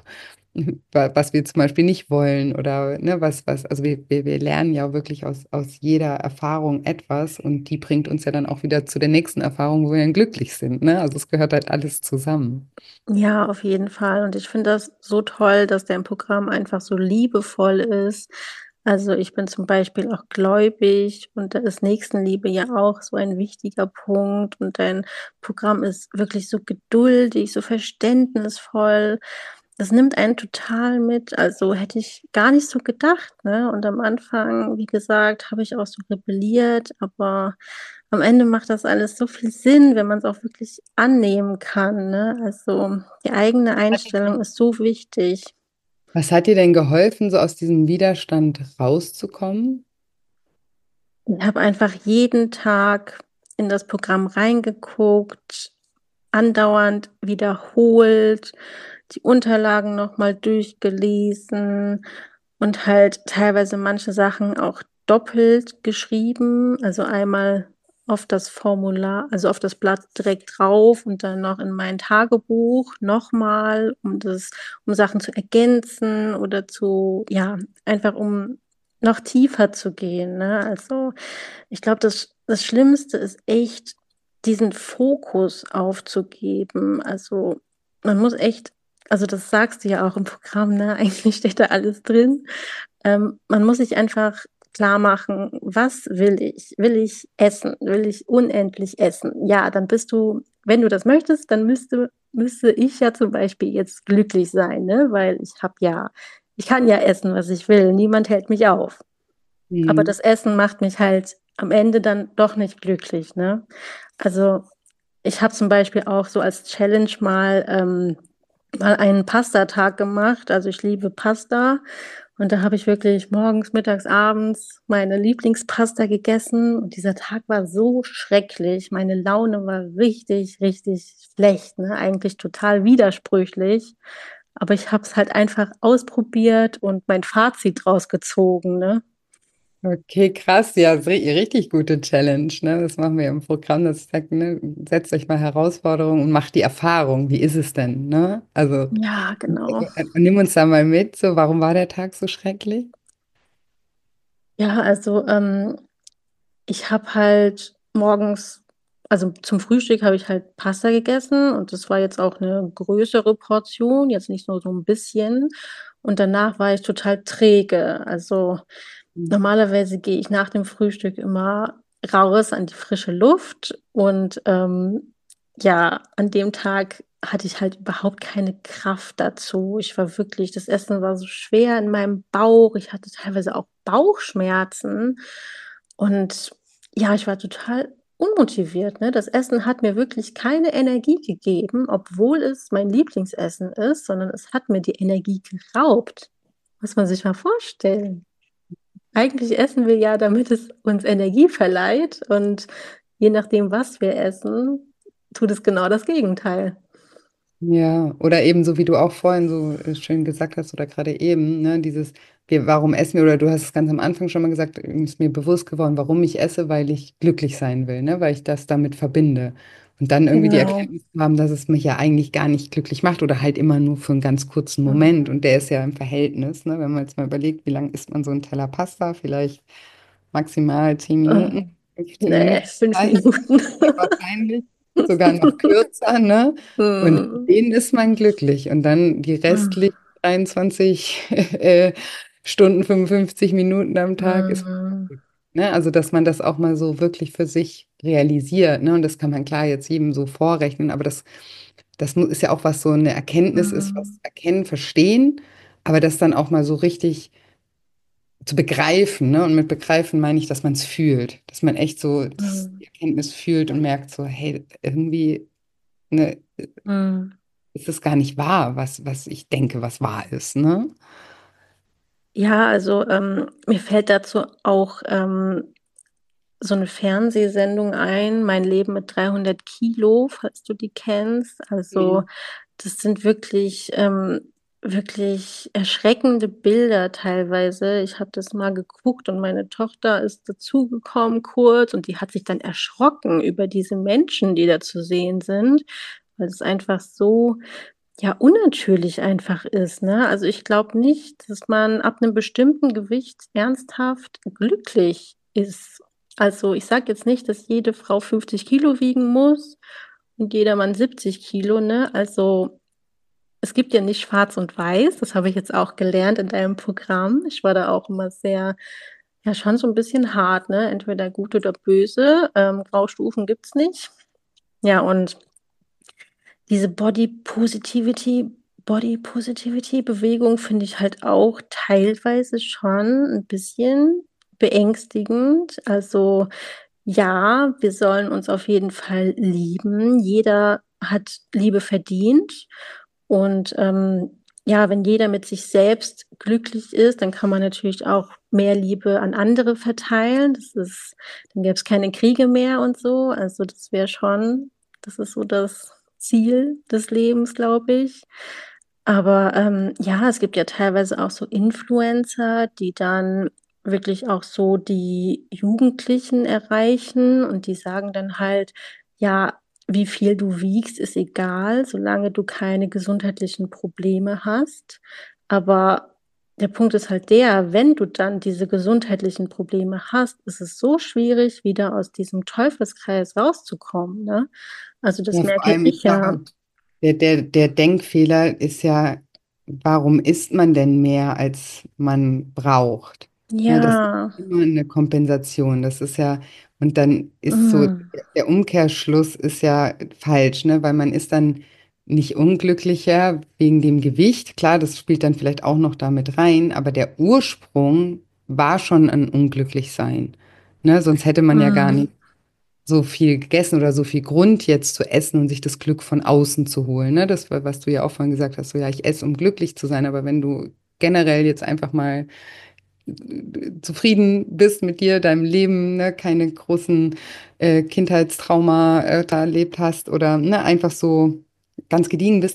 was wir zum Beispiel nicht wollen oder ne, also wir lernen ja wirklich aus jeder Erfahrung etwas und die bringt uns ja dann auch wieder zu der nächsten Erfahrung, wo wir dann glücklich sind, ne? Also es gehört halt alles zusammen. Ja, auf jeden Fall. Und ich finde das so toll, dass dein Programm einfach so liebevoll ist. Also, ich bin zum Beispiel auch gläubig und da ist Nächstenliebe ja auch so ein wichtiger Punkt. Und dein Programm ist wirklich so geduldig, so verständnisvoll. Das nimmt einen total mit. Also, hätte ich gar nicht so gedacht, ne? Und am Anfang, wie gesagt, habe ich auch so rebelliert, aber am Ende macht das alles so viel Sinn, wenn man es auch wirklich annehmen kann, ne? Also, die eigene Einstellung ist so wichtig. Was hat dir denn geholfen, so aus diesem Widerstand rauszukommen? Ich habe einfach jeden Tag in das Programm reingeguckt, andauernd wiederholt, die Unterlagen noch mal durchgelesen und halt teilweise manche Sachen auch doppelt geschrieben. Also einmal auf das Formular, also auf das Blatt direkt drauf und dann noch in mein Tagebuch noch mal, um Sachen zu ergänzen oder ja, einfach um noch tiefer zu gehen, ne? Also, ich glaube, das Schlimmste ist echt, diesen Fokus aufzugeben. Also, man muss echt, also, das sagst du ja auch im Programm, ne? Eigentlich steht da alles drin. Man muss sich einfach klar machen: „Was will ich? Will ich essen? Will ich unendlich essen?“ Ja, dann bist du, wenn du das möchtest, dann müsste ich ja zum Beispiel jetzt glücklich sein, ne? Weil ich kann ja essen, was ich will. Niemand hält mich auf. Aber Mhm. das Essen macht mich halt am Ende dann doch nicht glücklich, ne? Also, ich habe zum Beispiel auch so als Challenge mal einen Pastatag gemacht. Also, ich liebe Pasta und da habe ich wirklich morgens, mittags, abends meine Lieblingspasta gegessen und dieser Tag war so schrecklich. Meine Laune war richtig, richtig schlecht, ne? Eigentlich total widersprüchlich. Aber ich habe es halt einfach ausprobiert und mein Fazit draus gezogen, ne? Okay, krass, ja, richtig gute Challenge, ne? Das machen wir im Programm, das sagt, ne, setzt euch mal Herausforderungen und macht die Erfahrung. Wie ist es denn, ne? Ja, genau. Nimm uns da mal mit, so, warum war der Tag so schrecklich? Ja, also, ich habe halt morgens, also zum Frühstück habe ich halt Pasta gegessen und das war jetzt auch 'ne größere Portion, jetzt nicht nur so 'n bisschen. Und danach war ich total träge. Also, normalerweise gehe ich nach dem Frühstück immer raus an die frische Luft und, ja, an dem Tag hatte ich halt überhaupt keine Kraft dazu. Das Essen war so schwer in meinem Bauch. Ich hatte teilweise auch Bauchschmerzen und ja, ich war total unmotiviert, ne? Das Essen hat mir wirklich keine Energie gegeben, obwohl es mein Lieblingsessen ist, sondern es hat mir die Energie geraubt. Muss man sich mal vorstellen. Eigentlich essen wir ja, damit es uns Energie verleiht und je nachdem, was wir essen, tut es genau das Gegenteil. Ja, oder eben so, wie du auch vorhin so schön gesagt hast oder gerade eben, ne, warum essen wir, oder du hast es ganz am Anfang schon mal gesagt, ist mir bewusst geworden, warum ich esse, weil ich glücklich sein will, ne, weil ich das damit verbinde. Und dann irgendwie die Genau. Erkenntnis zu haben, dass es mich ja eigentlich gar nicht glücklich macht oder halt immer nur für einen ganz kurzen Mhm. Moment. Und der ist ja im Verhältnis, ne, wenn man jetzt mal überlegt, wie lange isst man so einen Teller Pasta, vielleicht maximal 10 Minuten, Äh, 15 ne, Minuten 5 vielleicht, Minuten. wahrscheinlich sogar noch kürzer, ne? Und in Mhm. denen ist man glücklich. Und dann die Mhm. restlichen 23 Stunden, 55 Minuten am Tag ist man Mhm. glücklich, ne? Also, dass man das auch mal so wirklich für sich realisiert, ne? Und das kann man klar jetzt jedem so vorrechnen, aber ist ja auch was so eine Erkenntnis ist, was Mhm. erkennen, verstehen, aber das dann auch mal so richtig zu begreifen, ne? Und mit begreifen meine ich, dass man es fühlt, dass man echt so Mhm. die Erkenntnis fühlt und merkt so, hey, irgendwie, ne, Mhm. ist es gar nicht wahr, was ich denke, was wahr ist, ne? Ja, also, mir fällt dazu auch, so 'ne Fernsehsendung ein, „Mein Leben mit 300 Kilo“, falls du die kennst. Also, Mhm. das sind wirklich erschreckende Bilder teilweise. Ich habe das mal geguckt und meine Tochter ist dazugekommen kurz und die hat sich dann erschrocken über diese Menschen, die da zu sehen sind, weil es einfach so, ja, unnatürlich einfach ist, ne? Also, ich glaube nicht, dass man ab 'nem bestimmten Gewicht ernsthaft glücklich ist. Also, ich sage jetzt nicht, dass jede Frau 50 Kilo wiegen muss und jeder Mann 70 Kilo, ne? Also, es gibt ja nicht schwarz und weiß, das habe ich jetzt auch gelernt in deinem Programm. Ich war da auch immer sehr, ja, schon so 'n bisschen hart, ne? Entweder gut oder böse, Graustufen gibt's nicht. Ja, und diese Body Positivity Bewegung finde ich halt auch teilweise schon 'n bisschen beängstigend. Also, ja, wir sollen uns auf jeden Fall lieben. Jeder hat Liebe verdient und, ja, wenn jeder mit sich selbst glücklich ist, dann kann man natürlich auch mehr Liebe an andere verteilen. Dann gäbe es keine Kriege mehr und so. Also, das ist so das Ziel des Lebens, glaube ich. Aber, ja, es gibt ja teilweise auch so Influencer, die dann wirklich auch so die Jugendlichen erreichen und die sagen dann halt: „Ja, wie viel du wiegst, ist egal, solange du keine gesundheitlichen Probleme hast.“ Aber der Punkt ist halt der, wenn du dann diese gesundheitlichen Probleme hast, ist es so schwierig, wieder aus diesem Teufelskreis rauszukommen, ne? Also, das Ja, vor merke allem, ich ich ja. glaube, der Denkfehler ist ja, warum isst man denn mehr, als man braucht? Ne, das ist Ja, immer eine Kompensation. Das ist ja, und dann ist so, mhm, der Umkehrschluss ist ja falsch, ne? Weil man ist dann nicht unglücklicher wegen dem Gewicht. Klar, das spielt dann vielleicht auch noch damit rein, aber der Ursprung war schon ein Unglücklichsein. Ne? Sonst hätte man ja gar mhm, nicht so viel gegessen oder so viel Grund jetzt zu essen und sich das Glück von außen zu holen. Ne? Das war, was du ja auch vorhin gesagt hast, so ja, ich esse, um glücklich zu sein, aber wenn du generell jetzt einfach mal zufrieden bist mit dir, deinem Leben, ne, keine großen Kindheitstrauma da erlebt hast oder ne, einfach so ganz gediegen bist,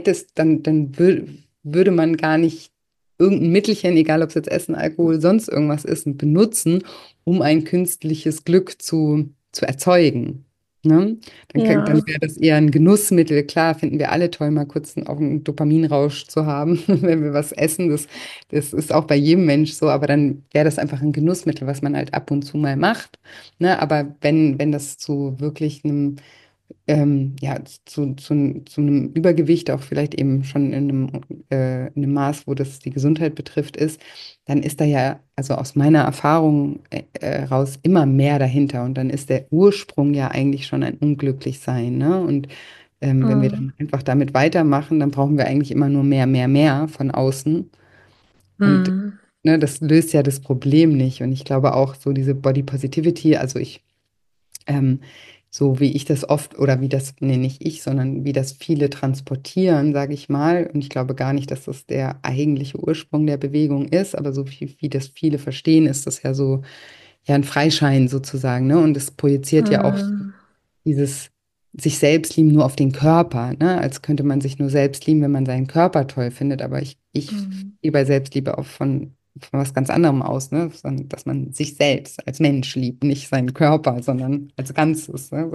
würde man gar nicht irgendein Mittelchen, egal ob es jetzt Essen, Alkohol, sonst irgendwas ist, benutzen, um ein künstliches Glück zu erzeugen. Ne? ja, Dann wäre das eher ein Genussmittel. Klar, finden wir alle toll, mal kurz auch einen Dopaminrausch zu haben, wenn wir was essen. Das ist auch bei jedem Mensch so, aber dann wäre das einfach ein Genussmittel, was man halt ab und zu mal macht. Ne? Aber wenn das zu wirklich einem ja, zu einem Übergewicht, auch vielleicht eben schon in einem Maß, wo das die Gesundheit betrifft, ist, dann ist da ja, also aus meiner Erfahrung raus, immer mehr dahinter. Und dann ist der Ursprung ja eigentlich schon ein Unglücklichsein, ne? Und wenn wir mhm, dann einfach damit weitermachen, dann brauchen wir eigentlich immer nur mehr, mehr, mehr von außen. Und mhm, ne, das löst ja das Problem nicht. Und ich glaube auch so diese Body Positivity, ähm, so wie ich das oft, oder wie das, nee, nicht ich, sondern wie das viele transportieren, sage ich mal. Und ich glaube gar nicht, dass das der eigentliche Ursprung der Bewegung ist, aber so wie das viele verstehen, ist das ja so, ja, ein Freischein sozusagen, ne? Und es projiziert ja auch mhm, dieses sich selbst lieben nur auf den Körper, ne? Als könnte man sich nur selbst lieben, wenn man seinen Körper toll findet. Aber ich mhm. gehe bei Selbstliebe auch von was ganz anderem aus, ne? Dass man sich selbst als Mensch liebt, nicht seinen Körper, sondern als Ganzes, ne?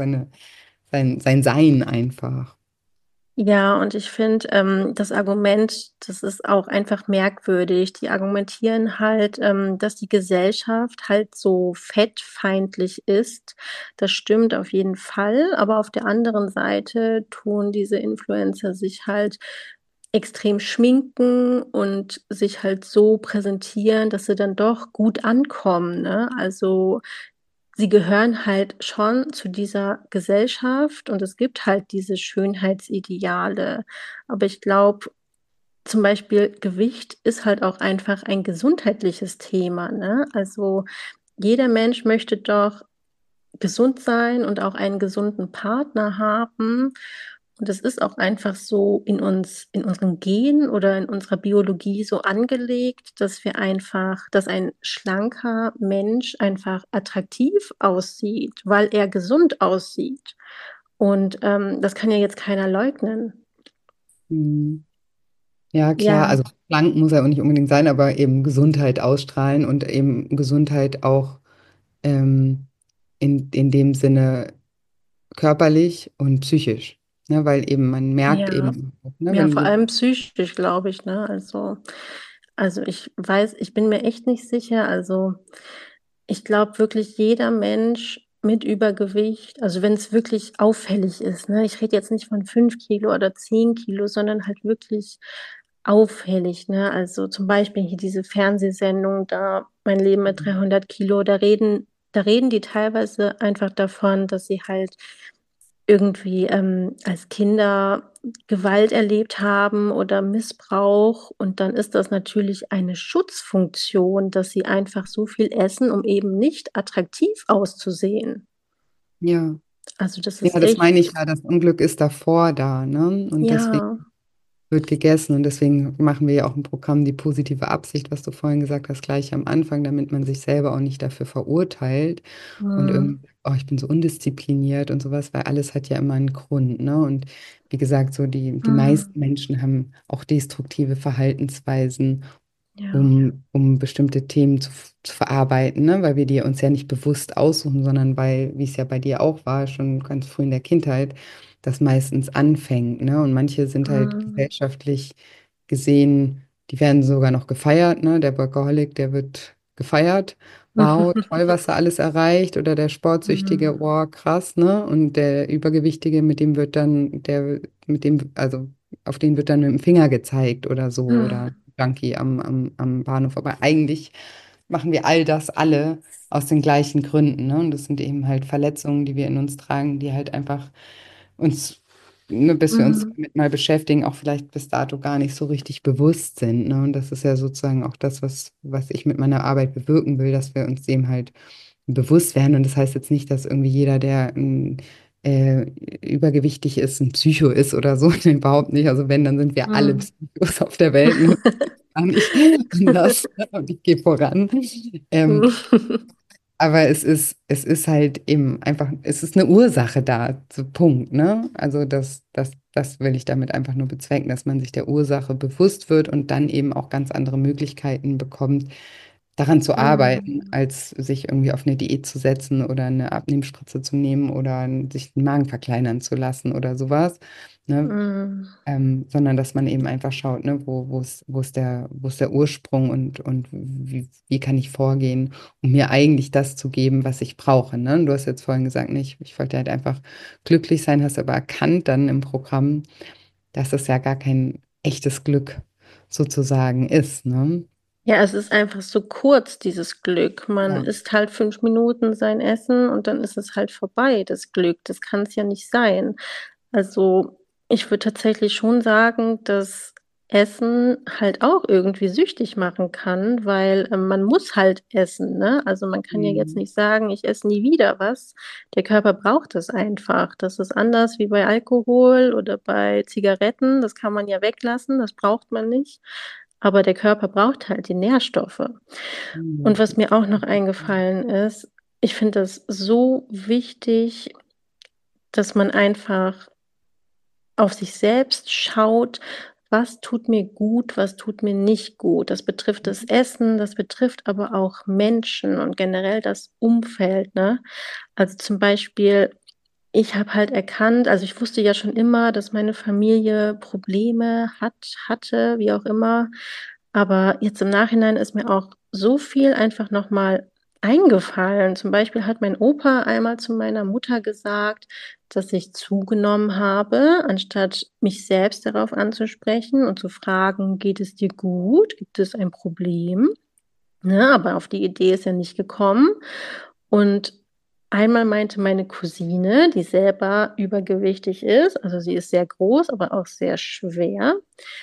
Sein Sein einfach. Ja, und ich finde, das Argument, das ist auch einfach merkwürdig. Die argumentieren halt, dass die Gesellschaft halt so fettfeindlich ist. Das stimmt auf jeden Fall, aber auf der anderen Seite tun diese Influencer sich halt extrem schminken und sich halt so präsentieren, dass sie dann doch gut ankommen, ne? Also, sie gehören halt schon zu dieser Gesellschaft und es gibt halt diese Schönheitsideale. Aber ich glaube, zum Beispiel Gewicht ist halt auch einfach ein gesundheitliches Thema, ne? Also, jeder Mensch möchte doch gesund sein und auch einen gesunden Partner haben. Und es ist auch einfach so in unseren Genen oder in unserer Biologie so angelegt, dass ein schlanker Mensch einfach attraktiv aussieht, weil er gesund aussieht. Und, das kann ja jetzt keiner leugnen. Mhm. Ja, klar, Ja, also schlank muss er auch nicht unbedingt sein, aber eben Gesundheit ausstrahlen und eben Gesundheit auch ähm, in dem Sinne körperlich und psychisch. Ne? Weil eben man merkt ja. eben, ne, Ja, wenn vor du, allem psychisch, glaube ich, ne? Also, ich bin mir echt nicht sicher. Also, ich glaube wirklich, jeder Mensch mit Übergewicht, also, wenn es wirklich auffällig ist, ne? Ich rede jetzt nicht von 5 Kilo oder 10 Kilo, sondern halt wirklich auffällig, ne? Also, zum Beispiel hier diese Fernsehsendung da „Mein Leben mit 300 Kilo“, da reden die teilweise einfach davon, dass sie halt irgendwie, als Kinder Gewalt erlebt haben oder Missbrauch und dann ist das natürlich eine Schutzfunktion, dass sie einfach so viel essen, um eben nicht attraktiv auszusehen. ja, Also, das ja, ist das meine ich echt ja, das Unglück ist davor da, ne? Und deswegen ja, wird gegessen und deswegen machen wir ja auch ein Programm, die positive Absicht, was du vorhin gesagt hast, gleich am Anfang, damit man sich selber auch nicht dafür verurteilt und Mhm. irgendwie, oh, ich bin so undiszipliniert und sowas, weil alles hat ja immer einen Grund, ne? Und wie gesagt, so die Mhm. meisten Menschen haben auch destruktive Verhaltensweisen, Ja. um bestimmte Themen zu verarbeiten, ne? Weil wir die uns ja nicht bewusst aussuchen, sondern weil, wie es ja bei dir auch war, schon ganz früh in der Kindheit, das meistens anfängt, ne? Und manche sind halt Mhm. gesellschaftlich gesehen, die werden sogar noch gefeiert, ne? Der Workaholic, der wird gefeiert. Wow, toll, was er alles erreicht. Oder der Mhm. Sportsüchtige, wow, krass, ne? Und der Übergewichtige, mit dem wird dann, also auf den wird dann mit dem Finger gezeigt oder so. Oder Junkie am Bahnhof. Aber eigentlich machen wir all das alle aus den gleichen Gründen, ne? Und das sind eben halt Verletzungen, die wir in uns tragen, die halt einfach uns, ne, bis wir uns Mhm. damit mal beschäftigen, auch vielleicht bis dato gar nicht so richtig bewusst sind, ne? Und das ist ja sozusagen auch das, was ich mit meiner Arbeit bewirken will, dass wir uns dem halt bewusst werden. Und das heißt jetzt nicht, dass irgendwie jeder, der äh, übergewichtig ist, ein Psycho ist oder so. Überhaupt nicht. Also wenn, dann sind wir alle Mhm. Psychos auf der Welt. Ne? Gar nicht anders. Und ich gehe voran. Ähm, aber es ist halt eben einfach, es ist eine Ursache da, so Punkt, ne? Also das will ich damit einfach nur bezwecken, dass man sich der Ursache bewusst wird und dann eben auch ganz andere Möglichkeiten bekommt, daran zu arbeiten, Mhm. als sich irgendwie auf eine Diät zu setzen oder eine Abnehmspritze zu nehmen oder sich den Magen verkleinern zu lassen oder sowas. Ne? Mhm. Sondern dass man eben einfach schaut, ne, wo ist der Ursprung und wie kann ich vorgehen, um mir eigentlich das zu geben, was ich brauche. Ne? Und du hast jetzt vorhin gesagt, nicht, ich wollte halt einfach glücklich sein, hast aber erkannt dann im Programm, dass es ja gar kein echtes Glück sozusagen ist. Ne? Ja, es ist einfach so kurz, dieses Glück. Man Ja. isst halt 5 Minuten sein Essen und dann ist es halt vorbei, das Glück. Das kann es ja nicht sein. Also, ich würde tatsächlich schon sagen, dass Essen halt auch irgendwie süchtig machen kann, weil, man muss halt essen, ne? Also, man kann ja jetzt Mhm. nicht sagen: „Ich esse nie wieder was.“ Der Körper braucht es einfach. Das ist anders wie bei Alkohol oder bei Zigaretten. Das kann man ja weglassen, das braucht man nicht. Aber der Körper braucht halt die Nährstoffe. Und Mhm. was mir auch noch eingefallen ist, ich finde das so wichtig, dass man einfach auf sich selbst schaut, was tut mir gut, was tut mir nicht gut. Das betrifft das Essen, das betrifft aber auch Menschen und generell das Umfeld, ne? Also, zum Beispiel, ich habe halt erkannt, also, ich wusste ja schon immer, dass meine Familie Probleme hatte, wie auch immer. Aber jetzt im Nachhinein ist mir auch so viel einfach noch mal eingefallen. Zum Beispiel hat mein Opa einmal zu meiner Mutter gesagt, dass ich zugenommen habe, anstatt mich selbst darauf anzusprechen und zu fragen: „Geht es dir gut? Gibt es ein Problem?“ Ne, aber auf die Idee ist er nicht gekommen. Und einmal meinte meine Cousine, die selber übergewichtig ist, also sie ist sehr groß, aber auch sehr schwer.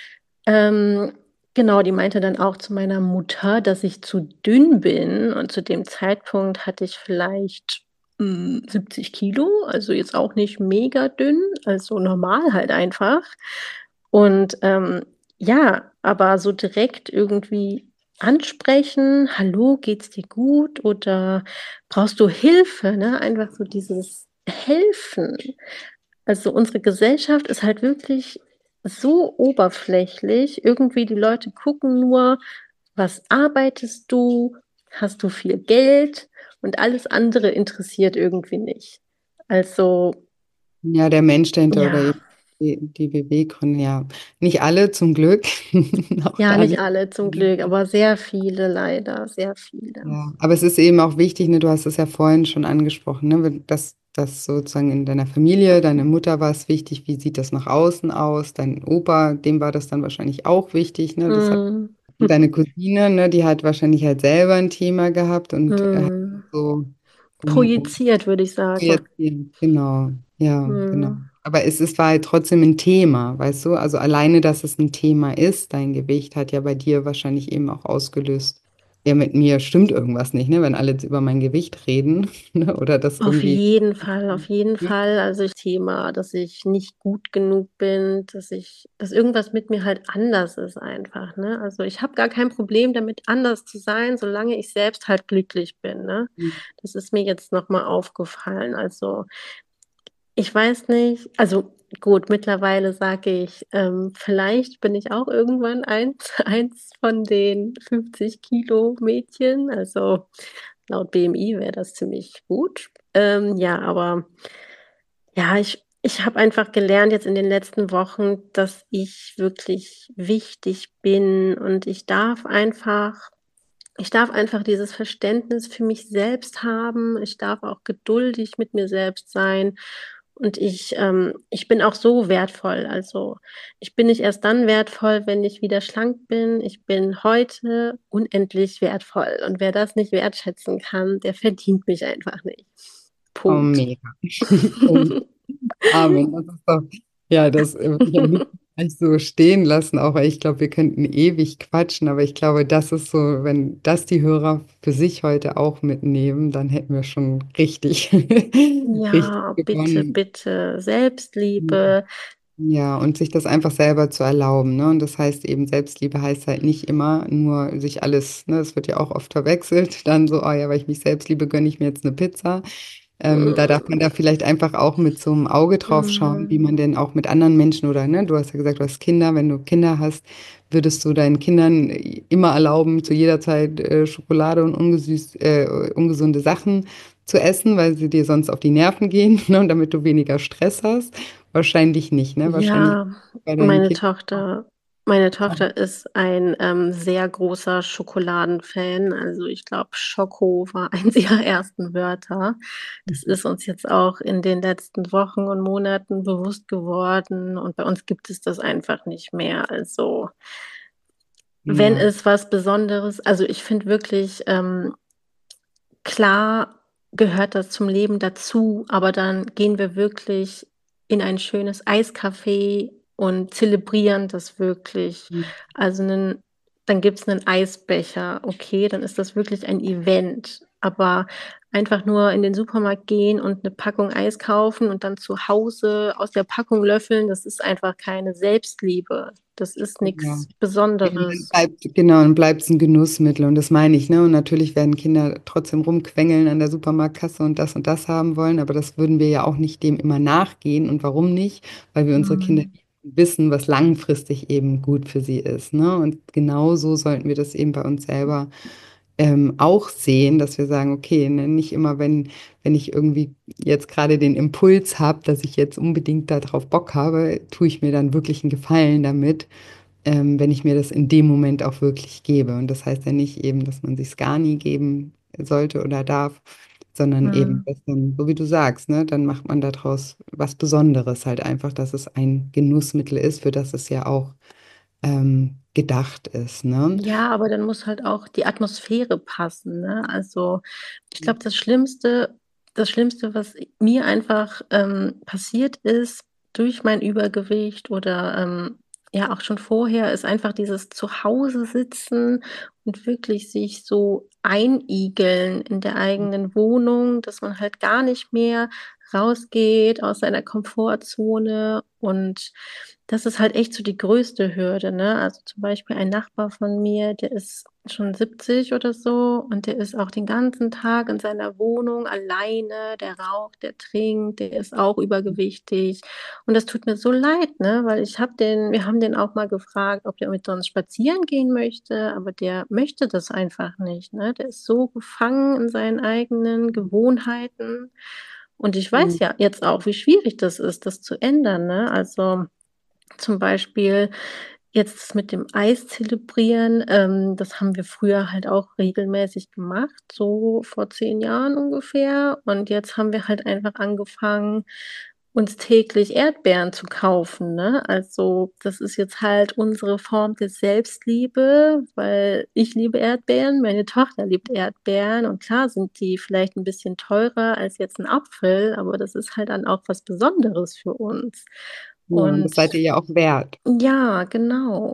Ähm, genau, die meinte dann auch zu meiner Mutter, dass ich zu dünn bin und zu dem Zeitpunkt hatte ich vielleicht, 70 Kilo, also jetzt auch nicht mega dünn, also normal halt einfach. Und, ja, aber so direkt irgendwie ansprechen: „Hallo, geht's dir gut?“ oder „Brauchst du Hilfe?“, ne? Einfach so dieses Helfen. Also, unsere Gesellschaft ist halt wirklich so oberflächlich. Irgendwie die Leute gucken nur: „Was arbeitest du? Hast du viel Geld?“ Und alles andere interessiert irgendwie nicht. Also, Ja, der Mensch dahinter oder ja. eben die Beweggründe, ja. Nicht alle zum Glück, auch Ja, da nicht nicht. alle zum Glück, aber sehr viele leider, sehr viele. Ja, aber es ist eben auch wichtig, ne, du hast es ja vorhin schon angesprochen, ne, dass sozusagen in deiner Familie, deine Mutter war es wichtig, wie sieht das nach außen aus, dein Opa, dem war das dann wahrscheinlich auch wichtig, ne, das hat Mhm. deine Cousine, ne, die hat wahrscheinlich halt selber ein Thema gehabt und hat Mhm. so um Projiziert, würde ich sagen. projiziert, genau, ja, genau. Mhm. Aber war halt trotzdem ein Thema, weißt du, also alleine, dass es ein Thema ist, dein Gewicht hat ja bei dir wahrscheinlich eben auch ausgelöst, ja, mit mir stimmt irgendwas nicht, ne? Wenn alle jetzt über mein Gewicht reden, ne? Oder das Auf irgendwie. jeden Fall, auf jeden Fall. Also, ich Thema, dass ich nicht gut genug bin, dass irgendwas mit mir halt anders ist einfach, ne? Also, ich habe gar kein Problem damit, anders zu sein, solange ich selbst halt glücklich bin, ne? Das ist mir jetzt noch mal aufgefallen. Also, ich weiß nicht, also, gut, mittlerweile sage ich, vielleicht bin ich auch irgendwann eins von den 50 Kilo Mädchen. Also, laut BMI wäre das ziemlich gut. Ja, aber ja, ich habe einfach gelernt jetzt in den letzten Wochen, dass ich wirklich wichtig bin und ich darf einfach dieses Verständnis für mich selbst haben. Ich darf auch geduldig mit mir selbst sein und ich bin auch so wertvoll. Also, ich bin nicht erst dann wertvoll, wenn ich wieder schlank bin. Ich bin heute unendlich wertvoll und wer das nicht wertschätzen kann, der verdient mich einfach nicht. Oh, Punkt. mega. Oh, Amen. Das ist doch, ja, das will ich am liebsten gleich so stehen lassen, auch weil ich glaube, wir könnten ewig quatschen, aber ich glaube, das ist so, wenn das die Hörer für sich heute auch mitnehmen, dann hätten wir schon richtig, richtig Ja, bitte, gewonnen. bitte. Selbstliebe. Ja, und sich das einfach selber zu erlauben, ne? Und das heißt eben, Selbstliebe heißt halt nicht immer nur sich alles, ne, das wird ja auch oft verwechselt, dann so, oh ja, weil ich mich selbst liebe, gönne ich mir jetzt eine Pizza. Da darf man da vielleicht einfach auch mit so einem Auge drauf schauen, wie Mhm. man denn auch mit anderen Menschen oder, ne, du hast ja gesagt, du hast Kinder, wenn du Kinder hast, würdest du deinen Kindern immer erlauben, zu jeder Zeit Schokolade und ungesunde Sachen zu essen, weil sie dir sonst auf die Nerven gehen, ne, und damit du weniger Stress hast? Wahrscheinlich nicht, ne? Wahrscheinlich Ja, bei deinen meine Kindern auch. Tochter meine Tochter ist ein, sehr großer Schokoladenfan. Also, ich glaube, Schoko war eins ihrer ersten Wörter. Das ist uns jetzt auch in den letzten Wochen und Monaten bewusst geworden und bei uns gibt es das einfach nicht mehr. Also, wenn Ja. es was Besonderes also, ich finde wirklich, klar gehört das zum Leben dazu, aber dann gehen wir wirklich in ein schönes Eiscafé und zelebrieren das wirklich. Also 'nen dann gibt's 'nen Eisbecher, okay, dann ist das wirklich ein Event. Aber einfach nur in den Supermarkt gehen und 'ne Packung Eis kaufen und dann zu Hause aus der Packung löffeln, das ist einfach keine Selbstliebe. Das ist Ja. nix Ja, und dann Besonderes. bleibt, genau, dann bleibt es ein Genussmittel und das meine ich, ne? Und natürlich werden Kinder trotzdem rumquengeln an der Supermarktkasse und das haben wollen, aber das würden wir ja auch nicht dem immer nachgehen. Und warum nicht? Weil wir unsere Kinder Mhm. wissen, was langfristig eben gut für sie ist, ne? Und genauso sollten wir das eben bei uns selber auch sehen, dass wir sagen, okay, ne, nicht immer, wenn ich irgendwie jetzt gerade den Impuls habe, dass ich jetzt unbedingt darauf Bock habe, tue ich mir dann wirklich einen Gefallen damit, wenn ich mir das in dem Moment auch wirklich gebe. Und das heißt ja nicht eben, dass man sich gar nie geben sollte oder darf, sondern eben, Mhm. dass dann, so wie du sagst, ne, dann macht man daraus was Besonderes halt einfach, dass es ein Genussmittel ist, für das es ja auch gedacht ist, ne? Ja, aber dann muss halt auch die Atmosphäre passen, ne? Also, ich glaube, das Schlimmste, was mir einfach, passiert ist durch mein Übergewicht oder, ja auch schon vorher, ist einfach dieses Zuhause sitzen und wirklich sich so einigeln in der eigenen Wohnung, dass man halt gar nicht mehr rausgeht aus seiner Komfortzone und das ist halt echt so die größte Hürde, ne? Also, zum Beispiel ein Nachbar von mir, der ist schon 70 oder so und der ist auch den ganzen Tag in seiner Wohnung alleine, der raucht, der trinkt, der ist auch übergewichtig und das tut mir so leid, ne, weil wir haben den auch mal gefragt, ob der mit uns spazieren gehen möchte, aber der möchte das einfach nicht, ne? Der ist so gefangen in seinen eigenen Gewohnheiten und ich weiß Mhm. ja jetzt auch, wie schwierig das ist, das zu ändern, ne? Also zum Beispiel jetzt mit dem Eis zelebrieren, das haben wir früher halt auch regelmäßig gemacht, so vor 10 Jahren ungefähr. Und jetzt haben wir halt einfach angefangen, uns täglich Erdbeeren zu kaufen, ne? Also, das ist jetzt halt unsere Form der Selbstliebe, weil ich liebe Erdbeeren, meine Tochter liebt Erdbeeren und klar sind die vielleicht 'n bisschen teurer als jetzt 'n Apfel, aber das ist halt dann auch was Besonderes für uns. Ja, und das Und seid ihr ja auch wert. ja, genau.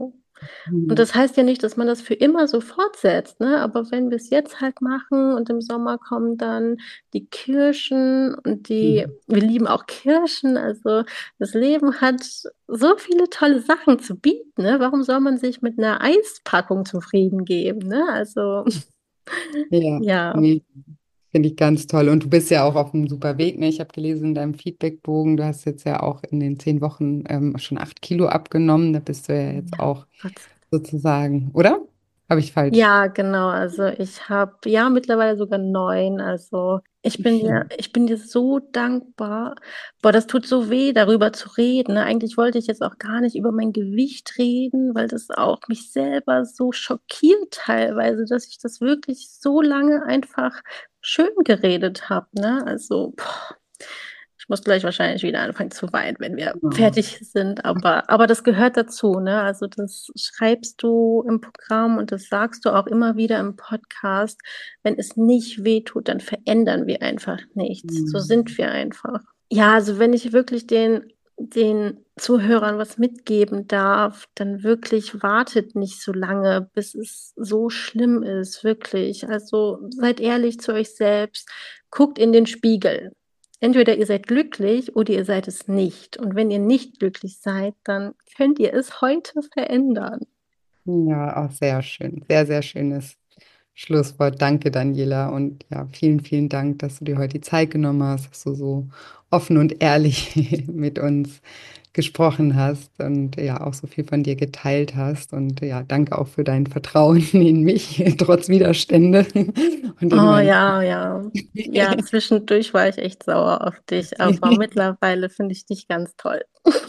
Und das heißt ja nicht, dass man das für immer so fortsetzt, ne? Aber wenn wir es jetzt halt machen und im Sommer kommen dann die Kirschen und wir lieben auch Kirschen, also das Leben hat so viele tolle Sachen zu bieten, ne? Warum soll man sich mit einer Eispackung zufrieden geben, ne? Also, Ja, ja. nee, finde ich ganz toll. Und du bist ja auch auf einem super Weg, ne? Ich habe gelesen in deinem Feedbackbogen, du hast jetzt ja auch in den 10 Wochen schon 8 Kilo abgenommen. Da bist du ja jetzt Ja, auch Gott sei Dank. sozusagen, oder? Habe ich falsch? Ja, genau. Also ich habe ja mittlerweile sogar 9. Also ich bin dir so dankbar. Boah, das tut so weh, darüber zu reden. Ne? Eigentlich wollte ich jetzt auch gar nicht über mein Gewicht reden, weil das auch mich selber so schockiert teilweise, dass ich das wirklich so lange einfach schön geredet habe. Ne? Also, boah. Ich muss gleich wahrscheinlich wieder anfangen zu weinen, wenn wir Ja. fertig sind, aber das gehört dazu, ne? Also, das schreibst du im Programm und das sagst du auch immer wieder im Podcast. Wenn es nicht wehtut, dann verändern wir einfach nichts. So sind Mhm. wir einfach. Ja, also, wenn ich wirklich den Zuhörern was mitgeben darf, dann wirklich wartet nicht so lange, bis es so schlimm ist, wirklich. Also, seid ehrlich zu euch selbst, guckt in den Spiegel. Entweder ihr seid glücklich oder ihr seid es nicht. Und wenn ihr nicht glücklich seid, dann könnt ihr es heute verändern. Ja, auch sehr schön. Sehr, sehr schönes Schlusswort. Danke, Daniela. Und ja, vielen, vielen Dank, dass du dir heute die Zeit genommen hast, dass du so offen und ehrlich mit uns gesprochen hast und ja, auch so viel von dir geteilt hast. Und ja, danke auch für dein Vertrauen in mich, trotz Widerstände und in Oh meine. ja, ja. Ja, zwischendurch war ich echt sauer auf dich, aber mittlerweile finde ich dich ganz toll.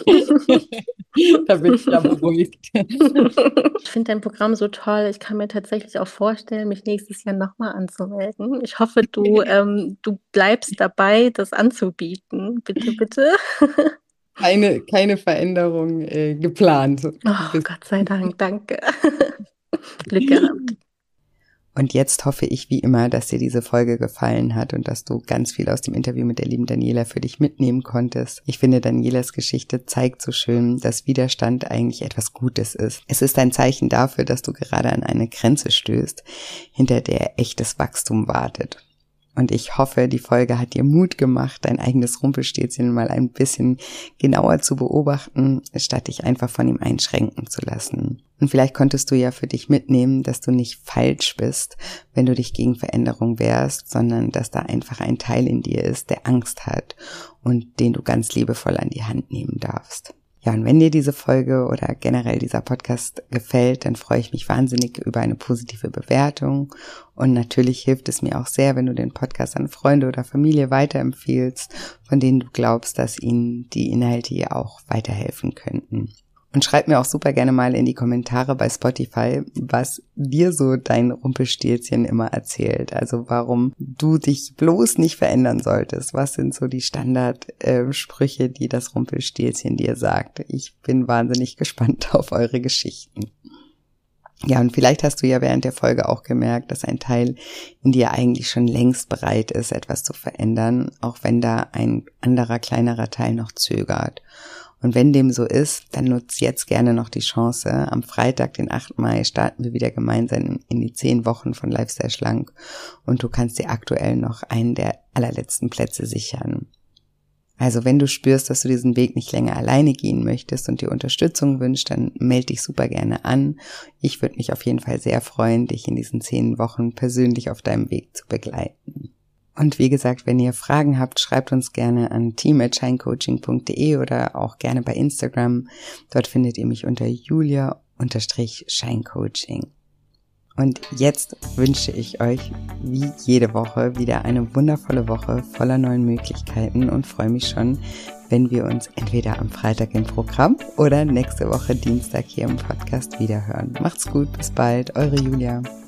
Da bin ich ja beruhigt. Ich finde dein Programm so toll. Ich kann mir tatsächlich auch vorstellen, mich nächstes Jahr nochmal anzumelden. Ich hoffe, du bleibst dabei, das anzubieten. Bitte, bitte. Keine Veränderung geplant. Oh, Gott sei Dank, danke. Glück gehabt. Und jetzt hoffe ich wie immer, dass dir diese Folge gefallen hat und dass du ganz viel aus dem Interview mit der lieben Daniela für dich mitnehmen konntest. Ich finde, Danielas Geschichte zeigt so schön, dass Widerstand eigentlich etwas Gutes ist. Es ist ein Zeichen dafür, dass du gerade an eine Grenze stößt, hinter der echtes Wachstum wartet. Und ich hoffe, die Folge hat dir Mut gemacht, dein eigenes Rumpelstilzchen mal ein bisschen genauer zu beobachten, statt dich einfach von ihm einschränken zu lassen. Und vielleicht konntest du ja für dich mitnehmen, dass du nicht falsch bist, wenn du dich gegen Veränderung wehrst, sondern dass da einfach ein Teil in dir ist, der Angst hat und den du ganz liebevoll an die Hand nehmen darfst. Ja, und wenn dir diese Folge oder generell dieser Podcast gefällt, dann freue ich mich wahnsinnig über eine positive Bewertung. Und natürlich hilft es mir auch sehr, wenn du den Podcast an Freunde oder Familie weiterempfiehlst, von denen du glaubst, dass ihnen die Inhalte hier auch weiterhelfen könnten. Und schreib mir auch super gerne mal in die Kommentare bei Spotify, was dir so dein Rumpelstilzchen immer erzählt. Also warum du dich bloß nicht verändern solltest. Was sind so die Standardsprüche, die das Rumpelstilzchen dir sagt? Ich bin wahnsinnig gespannt auf eure Geschichten. Ja, und vielleicht hast du ja während der Folge auch gemerkt, dass ein Teil in dir eigentlich schon längst bereit ist, etwas zu verändern, auch wenn da ein anderer, kleinerer Teil noch zögert. Und wenn dem so ist, dann nutzt jetzt gerne noch die Chance. Am Freitag, den 8. Mai, starten wir wieder gemeinsam in die 10 Wochen von Lifestyle Schlank und du kannst dir aktuell noch einen der allerletzten Plätze sichern. Also wenn du spürst, dass du diesen Weg nicht länger alleine gehen möchtest und dir Unterstützung wünschst, dann melde dich super gerne an. Ich würde mich auf jeden Fall sehr freuen, dich in diesen 10 Wochen persönlich auf deinem Weg zu begleiten. Und wie gesagt, wenn ihr Fragen habt, schreibt uns gerne an team@shinecoaching.de oder auch gerne bei Instagram. Dort findet ihr mich unter julia_shinecoaching. Und jetzt wünsche ich euch wie jede Woche wieder eine wundervolle Woche voller neuen Möglichkeiten und freue mich schon, wenn wir uns entweder am Freitag im Programm oder nächste Woche Dienstag hier im Podcast wiederhören. Macht's gut, bis bald, eure Julia.